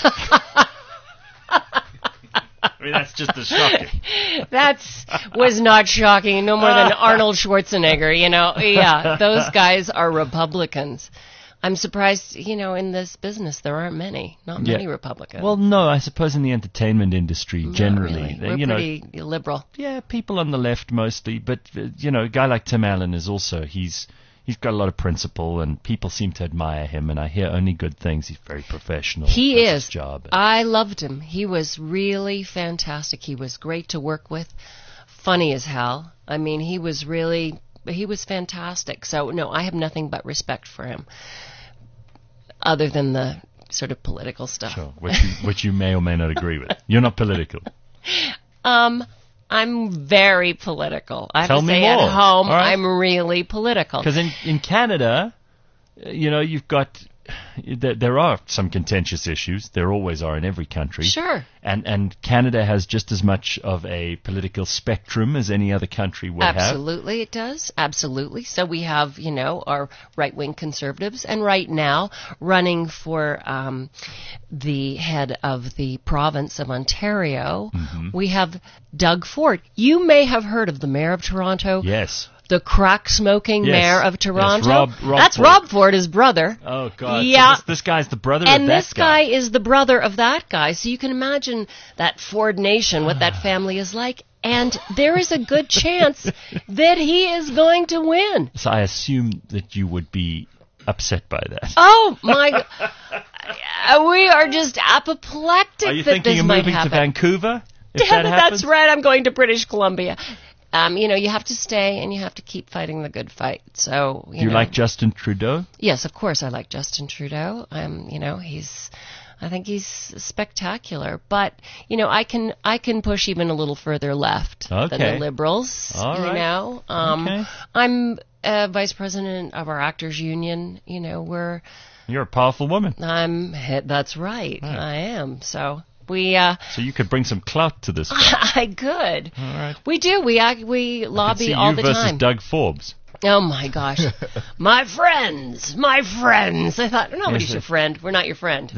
I mean, that's just as shocking. That was not shocking, no more than Arnold Schwarzenegger, you know. Yeah, those guys are Republicans. I'm surprised, you know, in this business there aren't not many Republicans. Well, no, I suppose in the entertainment industry generally. Really. We're you know, pretty liberal. Yeah, people on the left mostly, but, you know, a guy like Tim Allen is also, he's got a lot of principle, and people seem to admire him, and I hear only good things. He's very professional. He does is. his job. I loved him. He was really fantastic. He was great to work with. Funny as hell. I mean, he was fantastic. So, no, I have nothing but respect for him, other than the sort of political stuff. Sure, which you may or may not agree with. You're not political. I'm very political. I have Tell to me say more. at home, All right. I'm really political. Because in Canada, you know, you've got, there are some contentious issues. There always are in every country. Sure. And Canada has just as much of a political spectrum as any other country would have. Absolutely, it does. Absolutely. So we have, you know, our right-wing conservatives, and right now running for the head of the province of Ontario, we have Doug Ford. You may have heard of the mayor of Toronto. Yes. The crack-smoking mayor of Toronto. Yes, That's Ford. Rob Ford, his brother. Oh, God. Yeah. So this guy's the brother and of that this guy is the brother of that guy. So you can imagine that Ford Nation, what that family is like. And there is a good chance that he is going to win. So I assume that you would be upset by that. Oh, my... we are just apoplectic Are you that thinking this of might moving happen. to Vancouver? If Yeah, that happens? that's right. I'm going to British Columbia. You know, you have to stay and you have to keep fighting the good fight. So, you know. like Justin Trudeau? Yes, of course I like Justin Trudeau. You know, I think he's spectacular. But, you know, I can push even a little further left than the Liberals. All right. You know, Okay. I'm vice president of our actors union. You know, You're a powerful woman. That's right. Right. I am. So. So you could bring some clout to this. I could. All right. We do. We lobby all the you versus time. Doug Forbes. Oh my gosh, my friends. I thought nobody's your friend. We're not your friend.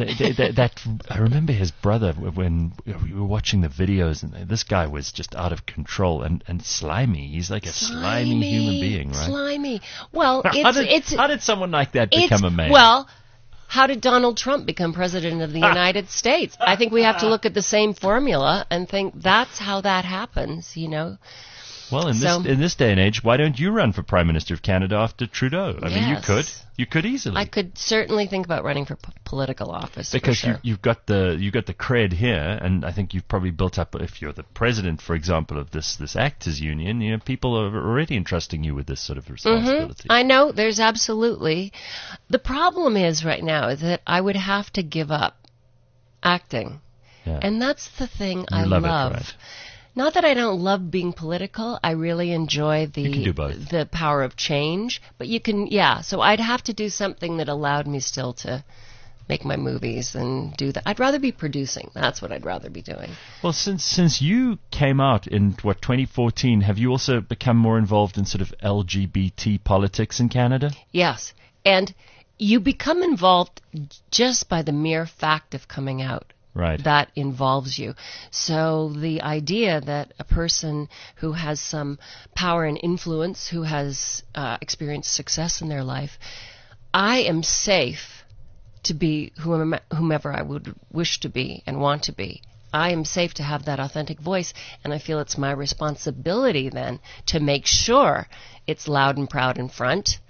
I remember his brother when we were watching the videos, and this guy was just out of control and slimy. He's like a slimy human being, right? Slimy. Well, how did someone like that become a mayor? Well. How did Donald Trump become president of the United States? I think we have to look at the same formula and think that's how that happens, you know. Well, in this day and age, why don't you run for Prime Minister of Canada after Trudeau? I mean, you could easily. I could certainly think about running for political office because for sure. you've got the cred here, and I think you've probably built up. If you're the president, for example, of this actors union, you know, people are already entrusting you with this sort of responsibility. I know there's absolutely. The problem is right now is that I would have to give up acting, and that's the thing I love. It, right? Not that I don't love being political. I really enjoy the power of change. But you can, so I'd have to do something that allowed me still to make my movies and do that. I'd rather be producing. That's what I'd rather be doing. Well, since you came out in, 2014, have you also become more involved in sort of LGBT politics in Canada? Yes. And you become involved just by the mere fact of coming out. Right. That involves you. So the idea that a person who has some power and influence, who has experienced success in their life, I am safe to be whomever I would wish to be and want to be. I am safe to have that authentic voice, and I feel it's my responsibility then to make sure it's loud and proud in front,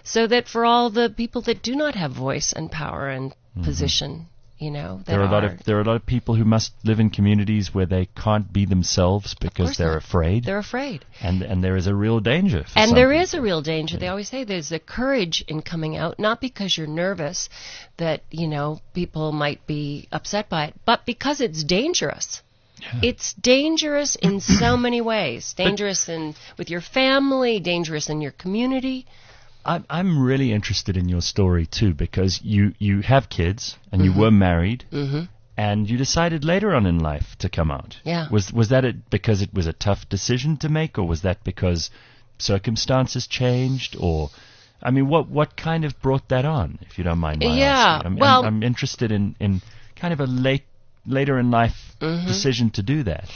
so that for all the people that do not have voice and power and position, that There are a lot of people who must live in communities where they can't be themselves because course they're not. afraid. They're afraid. And there is a real danger for And some there people. is a real danger. They always say there's a courage in coming out, not because you're nervous that, people might be upset by it, but because it's dangerous. Yeah. It's dangerous in so many ways. Dangerous with your family, dangerous in your community. I'm really interested in your story too, because you have kids and you were married, and you decided later on in life to come out. Yeah. Was that because it was a tough decision to make, or was that because circumstances changed, or what kind of brought that on, if you don't mind my asking? I'm interested in kind of a later in life decision to do that.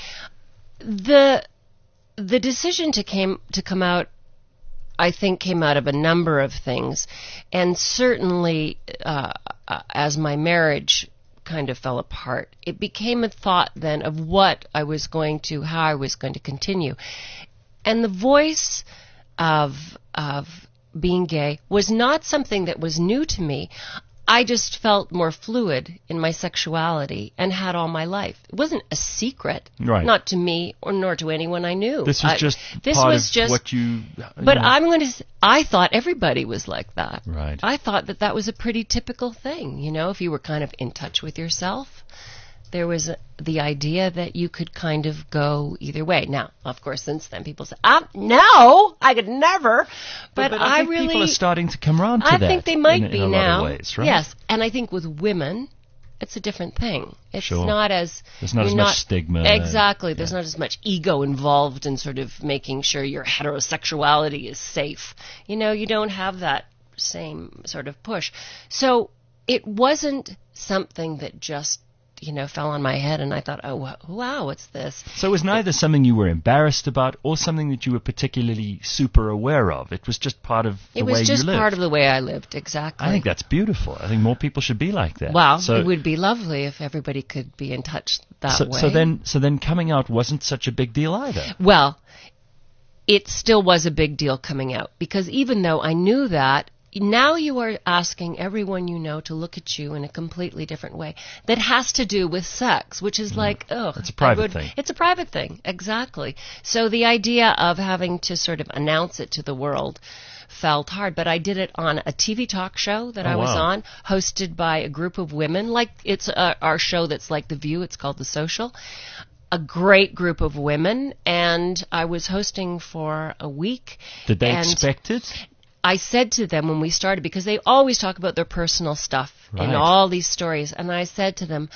The decision to come out, I think, came out of a number of things, and certainly as my marriage kind of fell apart, it became a thought then of how I was going to continue, and the voice of being gay was not something that was new to me. I just felt more fluid in my sexuality and had all my life. It wasn't a secret, right. Not to me nor to anyone I knew. This was just part of what you... But I thought everybody was like that. Right. I thought that was a pretty typical thing, if you were kind of in touch with yourself. There was the idea that you could kind of go either way. Now, of course, since then people say, no, I could never. But I think people are starting to come around to that. I think they might be in a now. lot of ways, right? Yes, and I think with women, it's a different thing. It's Sure. not as... There's not as much stigma. Exactly. There's not as much ego involved in sort of making sure your heterosexuality is safe. You don't have that same sort of push. So it wasn't something that just fell on my head, and I thought, oh, wow, what's this? So it was neither something you were embarrassed about or something that you were particularly super aware of. It was just part of the way you lived. It was just part of the way I lived, exactly. I think that's beautiful. I think more people should be like that. Well, it would be lovely if everybody could be in touch that way. So then coming out wasn't such a big deal either. Well, it still was a big deal coming out, because even though I knew that, now you are asking everyone you know to look at you in a completely different way that has to do with sex, which is it's a private thing. It's a private thing, exactly. So the idea of having to sort of announce it to the world felt hard, but I did it on a TV talk show that I was on, hosted by a group of women. Like it's our show that's like The View. It's called The Social. A great group of women, and I was hosting for a week. Did they expect it? I said to them when we started, because they always talk about their personal stuff in all these stories, and I said to them,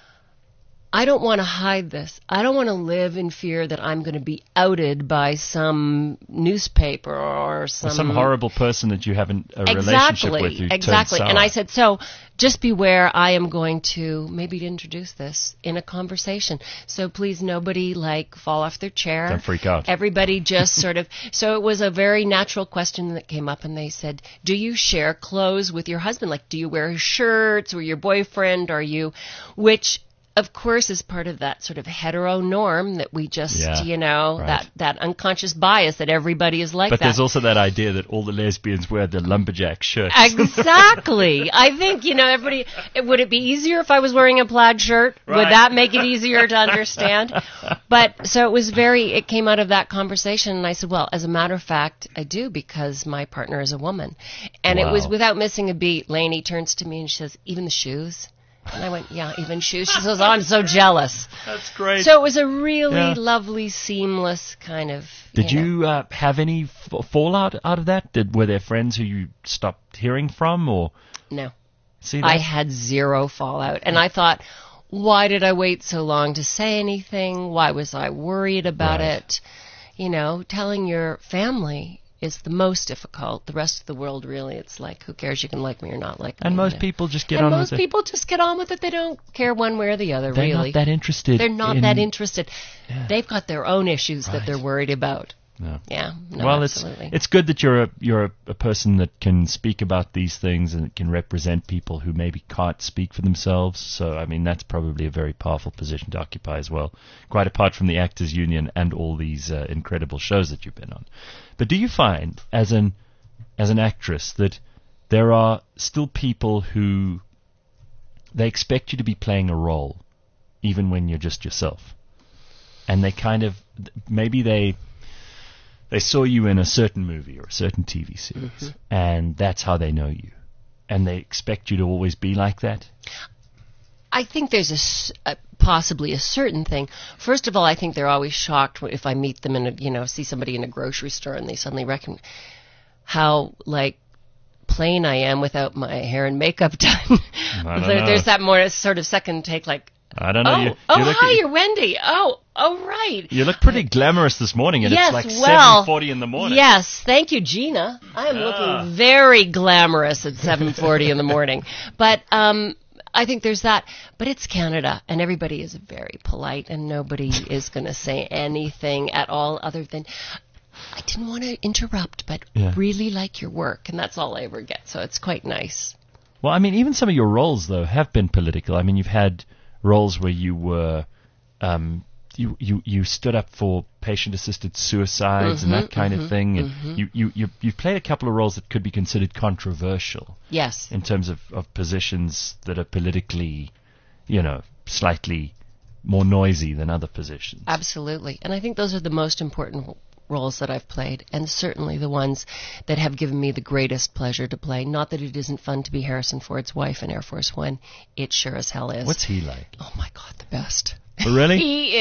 I don't want to hide this. I don't want to live in fear that I'm going to be outed by some newspaper or some horrible person that you haven't a relationship with. Exactly. And I said, so just beware, I am going to maybe introduce this in a conversation. So please, nobody fall off their chair. Don't freak out. Everybody just sort of, so it was a very natural question that came up, and they said, do you share clothes with your husband? Like, do you wear his shirts, or your boyfriend, which of course is part of that sort of hetero norm that we just, that unconscious bias that everybody is like that. But there's also that idea that all the lesbians wear the lumberjack shirts. Exactly. I think, everybody, would it be easier if I was wearing a plaid shirt? Right. Would that make it easier to understand? But so it came out of that conversation, and I said, well, as a matter of fact, I do, because my partner is a woman. And it was without missing a beat. Lainey turns to me and she says, even the shoes? And I went, yeah, even shoes. She says, oh, I'm so jealous. That's great. So it was a really lovely, seamless kind of... Did you have any fallout out of that? Were there friends who you stopped hearing from? Or No. See that? I had zero fallout. And I thought, why did I wait so long to say anything? Why was I worried about it? Telling your family is the most difficult. The rest of the world, really, it's like, who cares? You can like me or not like me. And most people just get on with it. Most people just get on with it. They don't care one way or the other, They're really. not that interested. They're not that interested. Yeah. They've got their own issues that they're worried about. No. Yeah. No, well, absolutely. it's good that you're a person that can speak about these things and can represent people who maybe can't speak for themselves. So, I mean, that's probably a very powerful position to occupy as well, quite apart from the Actors Union and all these incredible shows that you've been on. But do you find, as an as an actress that there are still people who they expect you to be playing a role even when you're just yourself. And they kind of, maybe they saw you in a certain movie or a certain TV series, and that's how they know you. And they expect you to always be like that. I think there's possibly a certain thing. First of all, I think they're always shocked if I meet them see somebody in a grocery store and they suddenly recognize how, like, plain I am without my hair and makeup done. There's that more sort of second take, like, I don't know. Hi, you're Wendy. Oh, right. You look pretty glamorous this morning, and yes, it's like 7:40 in the morning. Yes, thank you, Gina. I am looking very glamorous at 7:40 in the morning. But I think there's that. But it's Canada, and everybody is very polite, and nobody is going to say anything at all other than, I didn't want to interrupt, but really like your work, and that's all I ever get. So it's quite nice. Well, I mean, even some of your roles, though, have been political. I mean, you've had roles where you were, you stood up for patient-assisted suicides and that kind of thing. And you've played a couple of roles that could be considered controversial. Yes. In terms of positions that are politically, slightly more noisy than other positions. Absolutely. And I think those are the most important roles that I've played, and certainly the ones that have given me the greatest pleasure to play. Not that it isn't fun to be Harrison Ford's wife in Air Force One. It sure as hell is. What's he like? Oh my God, the best. Oh, really? He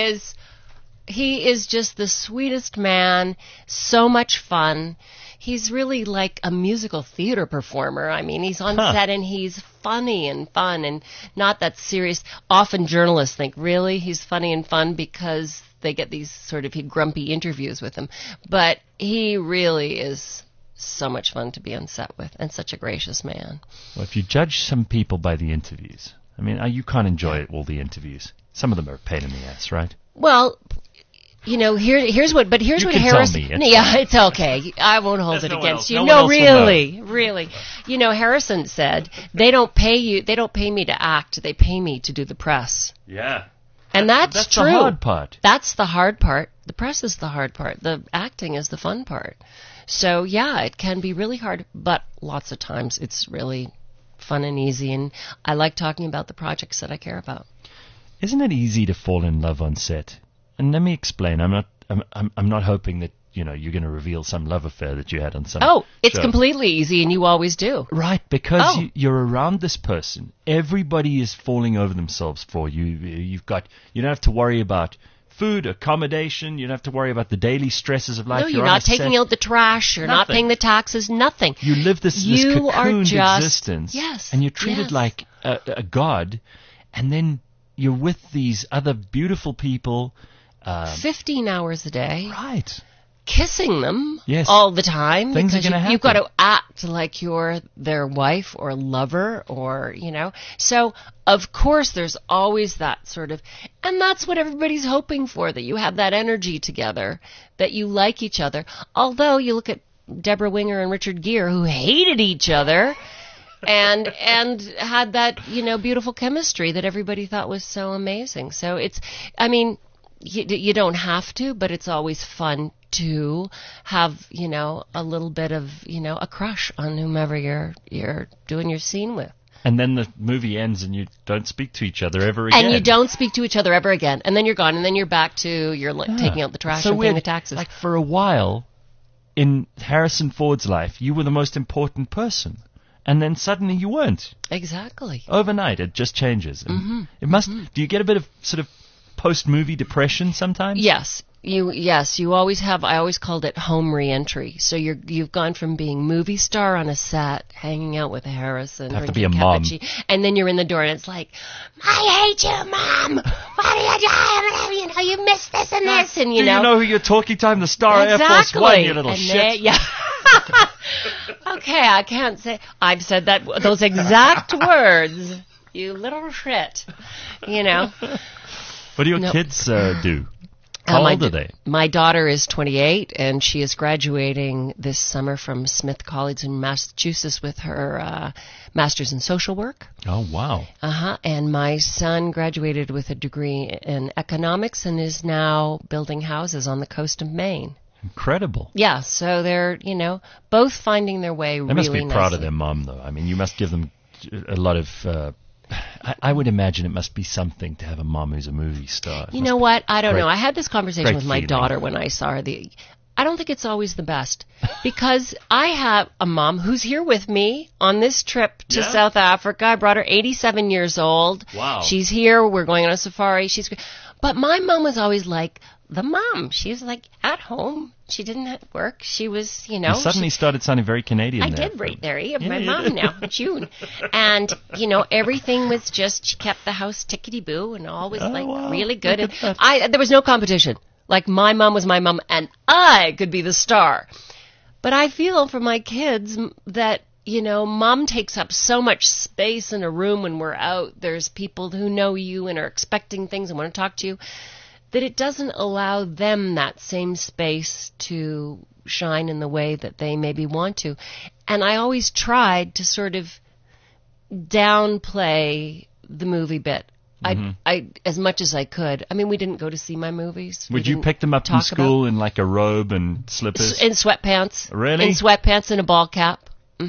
is just the sweetest man, so much fun. He's really like a musical theater performer. I mean, he's on set and he's funny and fun and not that serious. Often journalists think, really? He's funny and fun because they get these sort of grumpy interviews with him. But he really is so much fun to be on set with and such a gracious man. Well, if you judge some people by the interviews, I mean, you can't enjoy all the interviews. Some of them are a pain in the ass, right? Well, here's what Harrison. It's okay. I won't hold it against you. No, really. Harrison said they don't pay you. They don't pay me to act. They pay me to do the press. Yeah. And that's true. The hard part. That's the hard part. The press is the hard part. The acting is the fun part. So yeah, it can be really hard, but lots of times it's really fun and easy. And I like talking about the projects that I care about. Isn't it easy to fall in love on set? And let me explain. I'm not hoping that you're going to reveal some love affair that you had on some. Oh, it's show. completely easy, and you always do. Right, because you're around this person. Everybody is falling over themselves for you. You don't have to worry about food, accommodation. You don't have to worry about the daily stresses of life. No, you're not taking out the trash. You're not paying the taxes. Nothing. You live this cocooned existence. Yes. And you're treated like a god, and then you're with these other beautiful people. 15 hours a day. Right. Kissing them yes. all the time. Things are going to happen. You've got to act like you're their wife or lover or, So, of course, there's always that sort of... And that's what everybody's hoping for, that you have that energy together, that you like each other. Although you look at Deborah Winger and Richard Gere, who hated each other... and had that, beautiful chemistry that everybody thought was so amazing. So you don't have to, but it's always fun to have, a little bit of, a crush on whomever you're doing your scene with. And then the movie ends and you don't speak to each other ever again. And you don't speak to each other ever again. And then you're gone, and then you're back to taking out the trash and paying the taxes. Like, for a while, in Harrison Ford's life, you were the most important person. And then suddenly you weren't. Exactly. Overnight, it just changes. And it must. Do you get a bit of sort of post-movie depression sometimes? Yes. You always have. I always called it home re-entry. So you've gone from being movie star on a set, hanging out with Harrison, have to be a mom, and then you're in the door and it's like, I hate you, Mom. What are you doing? You missed this and this, and you know who you're talking to? I'm the star of Air Force One, you little shit. Okay, I can't say I've said those exact words. You little shit. What do your kids do? How old are they? My daughter is 28, and she is graduating this summer from Smith College in Massachusetts with her master's in social work. Oh, wow. And my son graduated with a degree in economics and is now building houses on the coast of Maine. Incredible. Yeah, so they're, both finding their way They really must be proud nicely. of their mom, though. I mean, you must give them a lot of... I would imagine it must be something to have a mom who's a movie star. You know what? I don't great- know. I had this conversation great with my feeling. daughter when I saw her. I don't think it's always the best because I have a mom who's here with me on this trip to Yeah? South Africa. I brought her 87 years old. Wow. She's here. We're going on a safari. But my mom was always like the mom. She was like at home. She didn't have work. She was, You suddenly started sounding very Canadian I there. did right there. Yeah, Yeah, my you mom did. now, June. And, everything was just, she kept the house tickety-boo and all was wow. really good. Look And at that. there was no competition. Like my mom was my mom and I could be the star. But I feel for my kids that, mom takes up so much space in a room when we're out. There's people who know you and are expecting things and want to talk to you, that it doesn't allow them that same space to shine in the way that they maybe want to. And I always tried to sort of downplay the movie bit. I as much as I could. I mean, we didn't go to see my movies. Would We you didn't pick them up in talk school in like a robe and slippers? in sweatpants. Really? In sweatpants and a ball cap.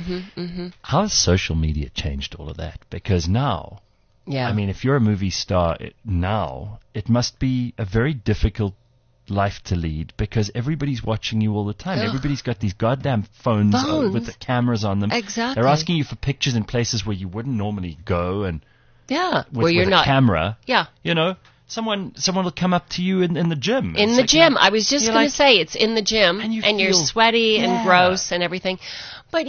How has social media changed all of that? Because now, Yeah. I mean, if you're a movie star now, it must be a very difficult life to lead because everybody's watching you all the time. Ugh. Everybody's got these goddamn phones with the cameras on them. Exactly. They're asking you for pictures in places where you wouldn't normally go, and yeah. with, Where you're with not. a camera, Yeah. someone will come up to you in the gym. In It's the like, gym. I was just you're going like- to say it's in the gym And you you're feel- sweaty Yeah. and gross and everything. But,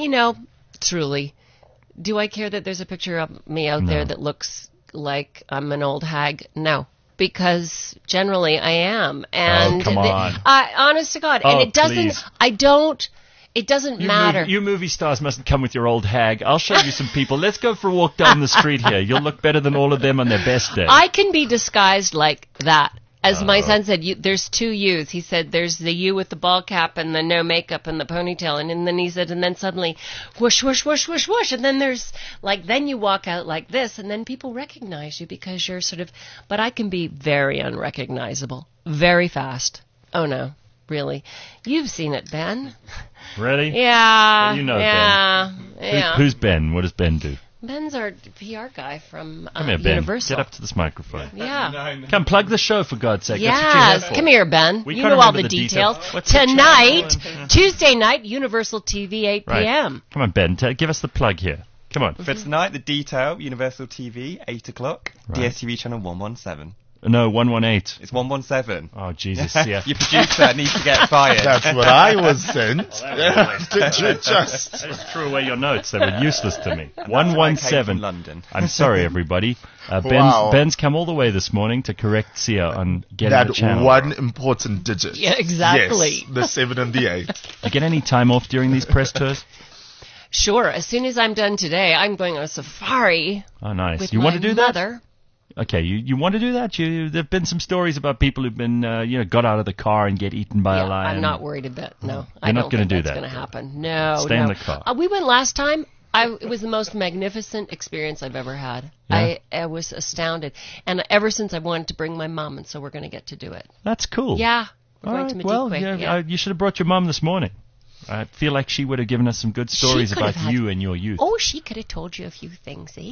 truly, do I care that there's a picture of me out there that looks like I'm an old hag? No. Because generally I am. And come on. honest to God. Oh, And it doesn't, please. it doesn't matter. You movie stars mustn't come with your old hag. I'll show you some people. Let's go for a walk down the street here. You'll look better than all of them on their best day. I can be disguised like that. As my son said, there's two yous. He said there's the you with the ball cap and the no makeup and the ponytail. And then he said, and then suddenly, whoosh, whoosh, whoosh, whoosh, whoosh. And then there's, then you walk out like this, and then people recognize you because you're sort of, but I can be very unrecognizable, very fast. Oh, no, really. You've seen it, Ben. Ready? Yeah. Well, you know yeah. Who's Ben? What does Ben do? Ben's our PR guy from Come here, Ben. Universal. Get up to this microphone. Yeah. Come plug the show, for God's sake. That's what you're here Yes, for. come here, Ben. We You can't know all remember the the details. details. What's the Tonight, channel? Tuesday night, Universal TV, 8 Right. p.m. Come on, Ben. Give us the plug here. Come on. For tonight, the detail, Universal TV, 8 o'clock, Right. DSTV channel 117. No, 118. It's 117. Oh, Jesus. Yeah. Your producer needs to get fired. That's what I was sent. Did you just? I just threw away your notes. They were useless to me. I came 117. from London. I'm sorry, everybody. Wow. Ben's come all the way this morning to correct Sia on getting the That channel. one important digit. Yeah, exactly. Yes, the 7 and the 8. You get any time off during these press tours? Sure, as soon as I'm done today, I'm going on a safari Oh, nice. with You my want to do that? mother. Okay, you want to do that? There've been some stories about people who've been, got out of the car and get eaten by a Yeah, lion. I'm not worried a bit. No, I You're not don't gonna think do that's that. going to happen. No, Stay no. in the car. We went last time. It was the most magnificent experience I've ever had. Yeah. I was astounded, and ever since I wanted to bring my mom, and so we're going to get to do it. That's cool. Yeah, we're All going right, to well, Madikwe. yeah, you should have brought your mom this morning. I feel like she would have given us some good stories could about have had- you and your youth. Oh, she could have told you a few things, eh?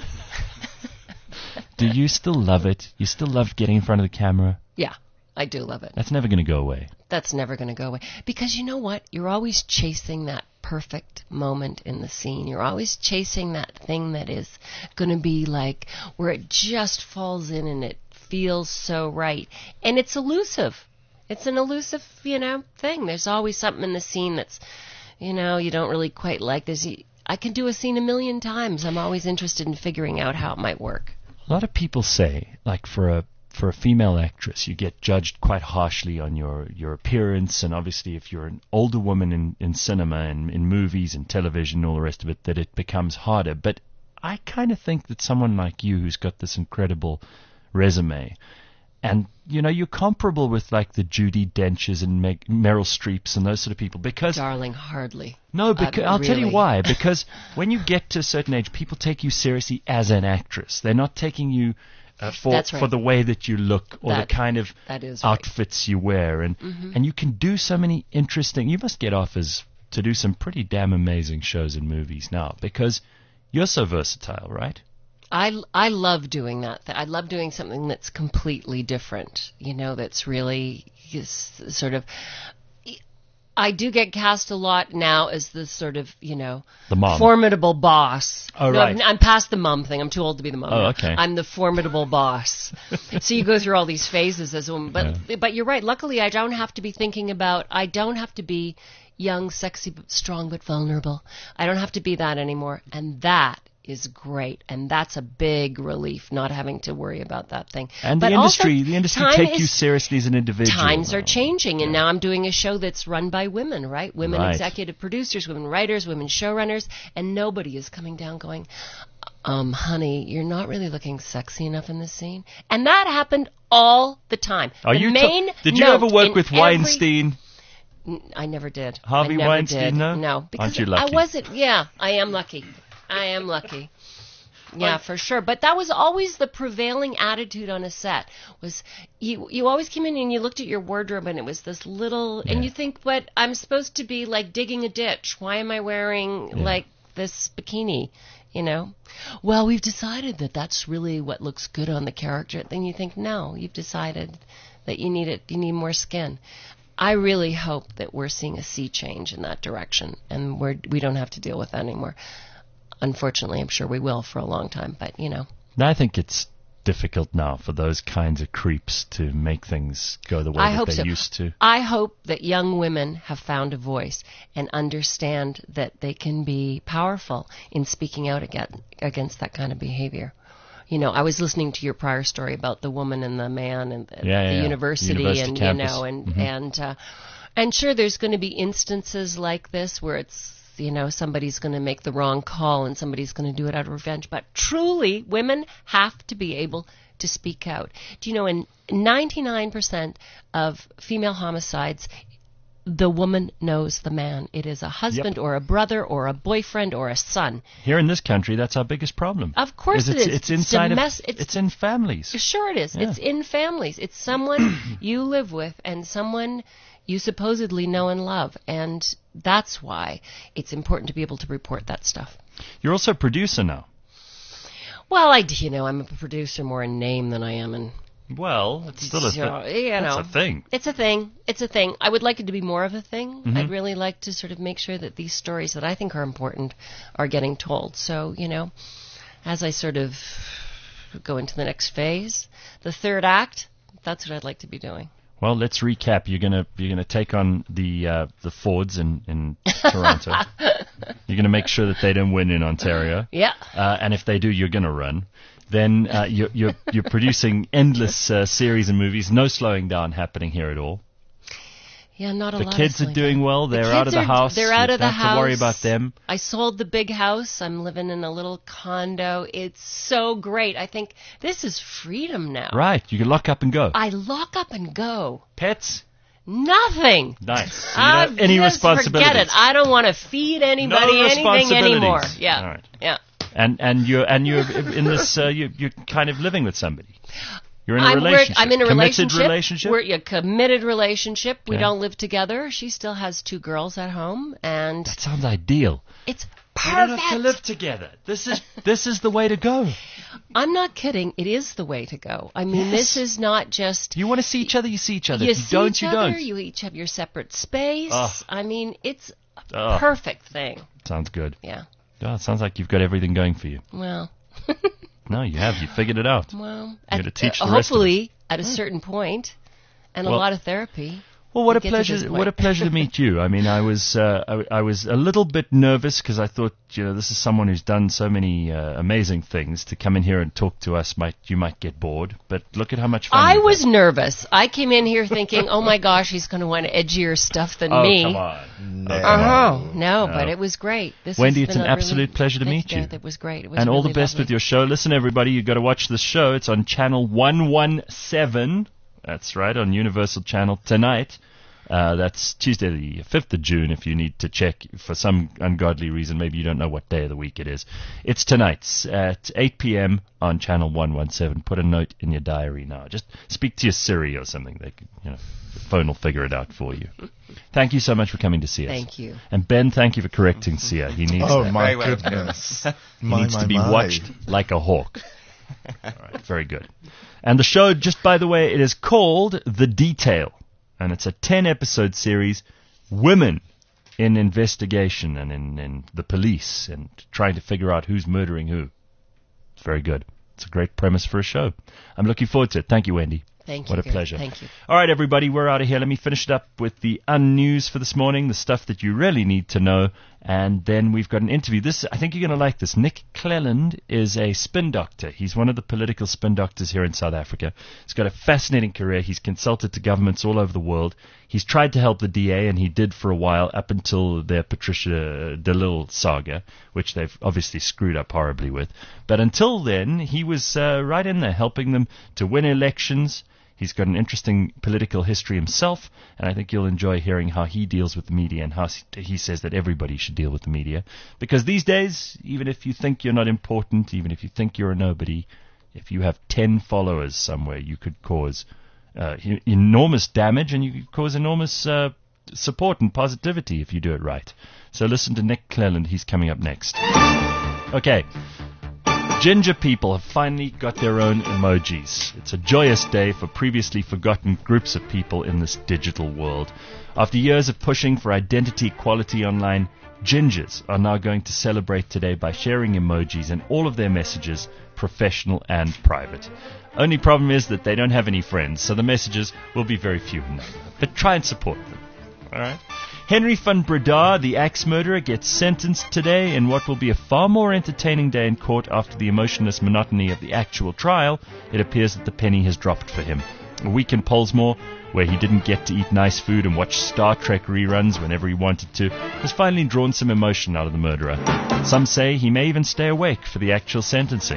Do you still love it? You still love getting in front of the camera? Yeah, I do love it. That's never going to go away. That's never going to go away. Because you know what? You're always chasing that perfect moment in the scene. You're always chasing that thing that is going to be like where it just falls in and it feels so right. And it's elusive. It's an elusive, thing. There's always something in the scene that's, you don't really quite like. I can do a scene a million times. I'm always interested in figuring out how it might work. A lot of people say, like for a female actress, you get judged quite harshly on your appearance, and obviously if you're an older woman in cinema and in movies and television and all the rest of it, that it becomes harder. But I kind of think that someone like you who's got this incredible resume, and you're comparable with like the Judi Denchs and Meryl Streeps and those sort of people, because Darling, hardly. no, because I'll tell you really. why. Because when you get to a certain age, people take you seriously as an actress. They're not taking you That's right. for the way that you look or That- the kind of that is right. outfits you wear, and you can do so many interesting. You must get offers to do some pretty damn amazing shows and movies now because you're so versatile, right? I love doing that. I love doing something that's completely different. That's really sort of. I do get cast a lot now as the sort of, The mom. formidable boss. Oh, No, right. I'm past the mom thing. I'm too old to be the mom. Oh, now. okay. I'm the formidable boss. So you go through all these phases as a woman. But you're right. Luckily, I don't have to be young, sexy, strong, but vulnerable. I don't have to be that anymore. And that is great. And that's a big relief, not having to worry about that thing. And But the also, industry time take you is- seriously as an individual. Times are now. changing, and now I'm doing a show that's run by women, right? Women Right. executive producers, women writers, women showrunners, and nobody is coming down going, honey, you're not really looking sexy enough in this scene. And that happened all the time. Are The you main did you note ever work in with every- Weinstein? I never did. Harvey I never Weinstein, did. no? No, because Aren't you lucky? I wasn't. Yeah, I am lucky. Yeah, for sure. But that was always the prevailing attitude on a set. Was you always came in and you looked at your wardrobe and it was this little, and you think, but I'm supposed to be like digging a ditch. Why am I wearing like this bikini? Well, we've decided that that's really what looks good on the character. Then you think, no, you've decided that you need more skin. I really hope that we're seeing a sea change in that direction, and we don't have to deal with that anymore. Unfortunately, I'm sure we will for a long time, but I think it's difficult now for those kinds of creeps to make things go the way I that hope they so. used to. I hope that young women have found a voice and understand that they can be powerful in speaking out against that kind of behavior. I was listening to your prior story about the woman and the man and the university, and campus. and sure, there's going to be instances like this where it's somebody's going to make the wrong call and somebody's going to do it out of revenge. But truly, women have to be able to speak out. Do you know, in 99% of female homicides, the woman knows the man. It is a husband or a brother or a boyfriend or a son. Here in this country, that's our biggest problem. Of course it is. It's inside It's in families. Sure it is. Yeah. It's in families. It's someone you live with and someone you supposedly know and love. And that's why it's important to be able to report that stuff. You're also a producer now. Well, I'm a producer more in name than I am in... Well, it's still a thing. That's a thing. It's a thing. It's a thing. I would like it to be more of a thing. Mm-hmm. I'd really like to sort of make sure that these stories that I think are important are getting told. So, as I sort of go into the next phase, the third act, that's what I'd like to be doing. Well, let's recap. You're gonna take on the Fords in Toronto. You're gonna make sure that they don't win in Ontario. Yeah. And if they do, you're gonna run. Then you're producing endless series and movies. No slowing down happening here at all. Yeah, not a The lot. kids are doing well. They're out of the house. They're out You of the don't house. have to worry about them. I sold the big house. I'm living in a little condo. It's so great. I think this is freedom now. Right. You can lock up and go. I lock up and go. Pets? Nothing. Nice. So you don't have any Just responsibilities. Forget it. I don't want to feed anybody No anything responsibilities. anymore. Yeah. All right. Yeah. And you're in this you're kind of living with somebody. You're in a relationship. I'm in a committed relationship. We're a committed relationship. We Okay. don't live together. She still has 2 girls at home, and That sounds ideal. it's You don't have to perfect. live together. This is the way to go. I'm not kidding. It is the way to go. I mean, Yes. this is not just You want to see each other, you see each other. you If you see don't, each you other. don't. You each have your separate space. Ugh. I mean, it's a Ugh. perfect thing. Sounds good. Yeah. Oh, it sounds like you've got everything going for you. Well. No, you have. You figured it out. Well, You gotta teach the rest of hopefully at a certain point, and Well- a lot of therapy. Well, what we a get to pleasure! this What a point. pleasure to meet you. I mean, I was a little bit nervous because I thought, this is someone who's done so many amazing things. To come in here and talk to us, you might get bored. But look at how much fun I you was had. nervous. I came in here thinking, oh my gosh, he's going to want edgier stuff than Oh, me. come on! No. No, but it was great. This Wendy, has it's been an a really- absolute pleasure to Thank meet you. It was great. It was And all really the best lovely. with your show. Listen, everybody, you've got to watch the show. It's on channel 117. That's right, on Universal Channel tonight. That's Tuesday the 5th of June if you need to check for some ungodly reason. Maybe you don't know what day of the week it is. It's tonight's at 8 p.m. on Channel 117. Put a note in your diary now. Just speak to your Siri or something. They can, the phone will figure it out for you. Thank you so much for coming to see us. Thank you. And Ben, thank you for correcting Sia. He needs Oh, that. my Very well. goodness. He needs to be watched like a hawk. All right, very good. And the show, just by the way, it is called The Detail. And it's a 10-episode series, women in investigation and in the police and trying to figure out who's murdering who. It's very good. It's a great premise for a show. I'm looking forward to it. Thank you, Wendy. Thank you. What a pleasure. Thank you. All right, everybody, we're out of here. Let me finish it up with the unnews for this morning, the stuff that you really need to know. And then we've got an interview. I think you're going to like this. Nick Cleland is a spin doctor. He's one of the political spin doctors here in South Africa. He's got a fascinating career. He's consulted to governments all over the world. He's tried to help the DA, and he did for a while up until their Patricia de Lille saga, which they've obviously screwed up horribly with. But until then, he was right in there helping them to win elections. He's got an interesting political history himself, and I think you'll enjoy hearing how he deals with the media and how he says that everybody should deal with the media. Because these days, even if you think you're not important, even if you think you're a nobody, if you have 10 followers somewhere, you could cause enormous damage, and you could cause enormous support and positivity if you do it right. So listen to Nick Cleland. He's coming up next. Okay. Ginger people have finally got their own emojis. It's a joyous day for previously forgotten groups of people in this digital world. After years of pushing for identity equality online, gingers are now going to celebrate today by sharing emojis in all of their messages, professional and private. Only problem is that they don't have any friends, so the messages will be very few in number. But try and support them. All right? Henry van Breda, the axe murderer, gets sentenced today in what will be a far more entertaining day in court after the emotionless monotony of the actual trial. It appears that the penny has dropped for him. A week in Pollsmoor, where he didn't get to eat nice food and watch Star Trek reruns whenever he wanted to, has finally drawn some emotion out of the murderer. Some say he may even stay awake for the actual sentencing.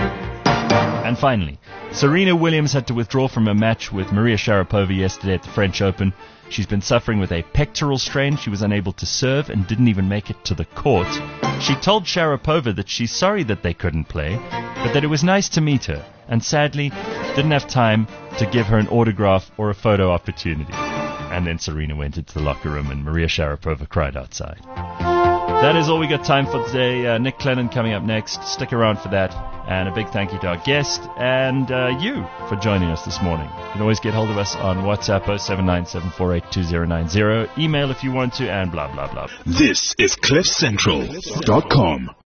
And finally, Serena Williams had to withdraw from her match with Maria Sharapova yesterday at the French Open. She's been suffering with a pectoral strain. She was unable to serve and didn't even make it to the court. She told Sharapova that she's sorry that they couldn't play, but that it was nice to meet her, and sadly didn't have time to give her an autograph or a photo opportunity. And then Serena went into the locker room and Maria Sharapova cried outside. That is all we got time for today. Nick Cleland coming up next. Stick around for that. And a big thank you to our guest and you for joining us this morning. You can always get hold of us on WhatsApp 0797482090. Email if you want to, and blah, blah, blah. This is CliffCentral.com.